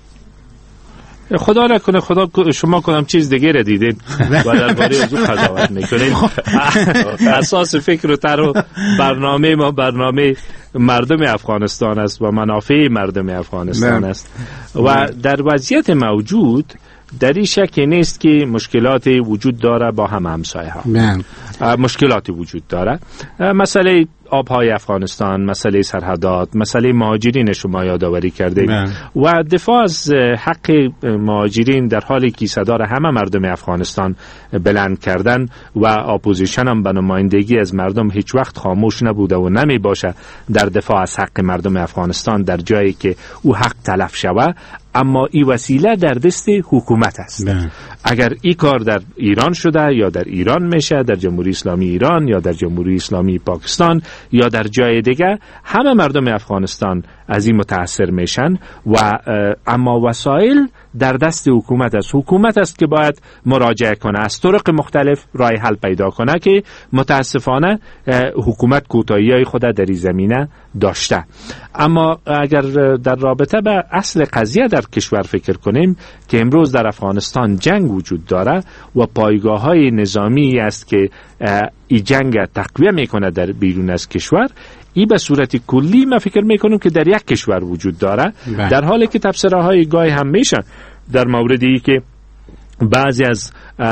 خدا نکنه خدا شما کنم چیز دیگه را دیدین و درباره از اون قضاوت میکنین. اساس فکر و تر و برنامه ما برنامه مردم افغانستان است و منافع مردم افغانستان است و در وضعیت موجود در این شک نیست که مشکلات وجود داره با هم همسایه ها. مشکلاتی وجود داره، مسئله آبهای افغانستان، مسئله سرحدات، مسئله مهاجرین شما یادآوری کردید و دفاع از حق مهاجرین در حالی که صدا را همه مردم افغانستان بلند کردن و اپوزیشن هم به نمایندگی از مردم هیچ وقت خاموش نبوده و نمی باشه در دفاع از حق مردم افغانستان در جایی که او حق تلف شود. اما این وسیله در دست حکومت است. اگر این کار در ایران شده یا در ایران میشه، در جمهوری اسلامی ایران یا در جمهوری اسلامی پاکستان یا در جای دیگه، همه مردم افغانستان از این متاثر میشن و اما وسایل در دست حکومت است. حکومت است که باید مراجعه کنه، از طرق مختلف راه حل پیدا کنه که متاسفانه حکومت کوتاهی‌های خود در این زمینه داشته. اما اگر در رابطه به اصل قضیه در کشور فکر کنیم که امروز در افغانستان جنگ وجود داره و پایگاه‌های نظامی است که این جنگ تقویه میکنه در بیرون از کشور، این به صورت کلی ما فکر میکنم که در یک کشور وجود داره، در حالی که تبصره‌های گاهی هم میشن در موردی که بعضی از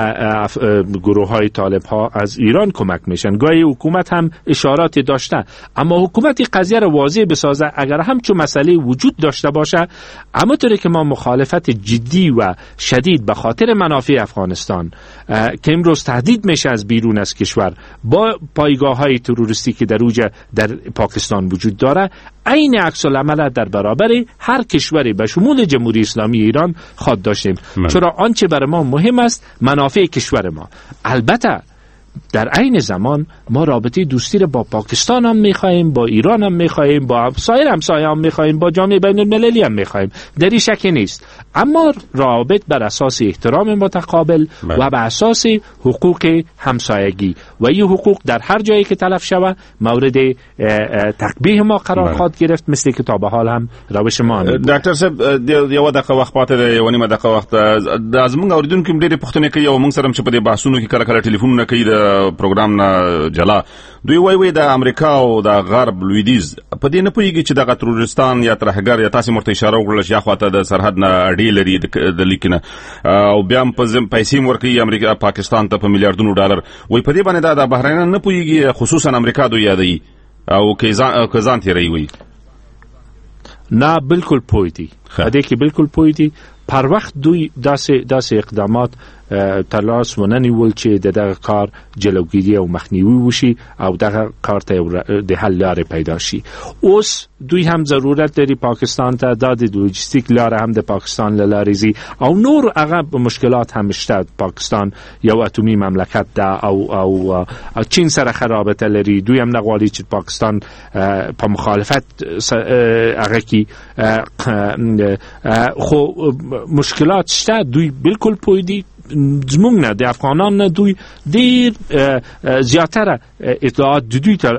گروه های طالب ها از ایران کمک میشن، گاهی حکومت هم اشاراتی داشته، اما حکومت این قضیه رو واضح بسازه. اگر همچون مسئله وجود داشته باشه، اما طوری که ما مخالفت جدی و شدید به خاطر منافع افغانستان که امروز تهدید میشه از بیرون از کشور با پایگاه های تروریستی که در پاکستان وجود داره، عین عکس العمل در برابر هر کشوری به شمول جمهوری اسلامی ایران خواد داشتیم. چرا آنچه برای ما مهم است منافع کشور ما. البته در عین زمان ما رابطه دوستی را با پاکستان هم می‌خوایم، با ایران هم می‌خوایم، با سایر همسایه هم می‌خوایم، با جامعه بین‌المللی هم می‌خوایم، در این شکی نیست. اما رابط بر اساس احترام متقابل و بر اساس حقوق همسایگی و این حقوق در هر جایی که تلف شود مورد تقبیح ما قرار خواهد گرفت، مثل که تا به حال هم روش ما ډاکټر صاحب یو دغه وخت پاتې دی، یو نیمه دغه وخت از موږ اوریدونکو ډېرې پوښتنې کوي او موږ سره چې په دې بحثونو کې کله کله ټلیفونونه کوي د پروګرام نه جلا دوی وایي د امریکا او د غرب لویدیز په دې نه پوهیږي چې دغه تروریستان یا ترهګر یا تاسو مرته اشاره وکړل چې اخواته د سرحد نه اړې لري د لیکنه او بیا په پیسې ورکوي امریکا پاکستان ته په میلیارډونو ډالر وایي په دې باندې د بحرین نه پوهیږي خصوصا امریکا دوی یادوي او کزان تیری وایي نه بالکل پوی دي دې کې بالکل پوی دي پر وخت دوی داسې اقدامات تلاش وننیول چې دغه کار جلوگیری او مخنیوي وشي او دغه کار ته د حل لارې پیدا شي. اوس دوی هم ضرورت لري پاکستان ته د لوجستیک لارې هم د پاکستان لارې او نور هغه مشکلات هم شته. پاکستان یو اتمی مملکت ده او چین سره خرابته لري. دوی هم نغواړي چې پاکستان په مخالفت هغه کې خو مشکلات شته. دوی بالکل پوی دي زمونږ نه د افغانان نه دوی ډیر زیاتره اطلاعات دوی ته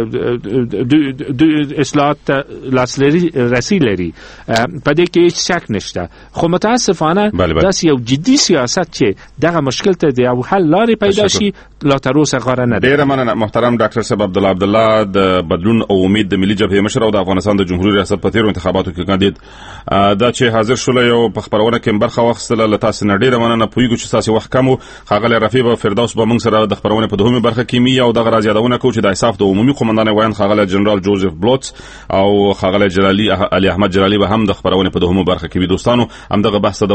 اطلاعات لاسلري رسي لري په دې کې هیڅ شک نشته. خو متاسفانه داسې یو جدي سیاست چې دغه مشکل ته د یو حل لارې پیدا شي لا تر اوسه غوره نه ده. ډیره مننه محترم ډاکټر صاحب عبدالله د بدلون او امید د ملي جبهې مشر او د افغانستان د جمهوریت ریاست په تیرو انتخاباتو کې کاندید دا چې حاضر شول یو په خبرونه کې برخه واخیستله. له تاسو نه ډیره مننه. پوهیږو چې تاسو وخت کم خاغلی رفیع فردوس به موږ سره د خبرونه په دوهمه برخه کې می او دغه راز یادونه کوي چې د ایساف د عمومي قومندان وایان خاغلی جنرال جوزف بلوتس او خاغلی جلالی علي احمد جلالی به هم د خبرونه په دوهمه برخه کې وي. دوستانو هم دغه بحث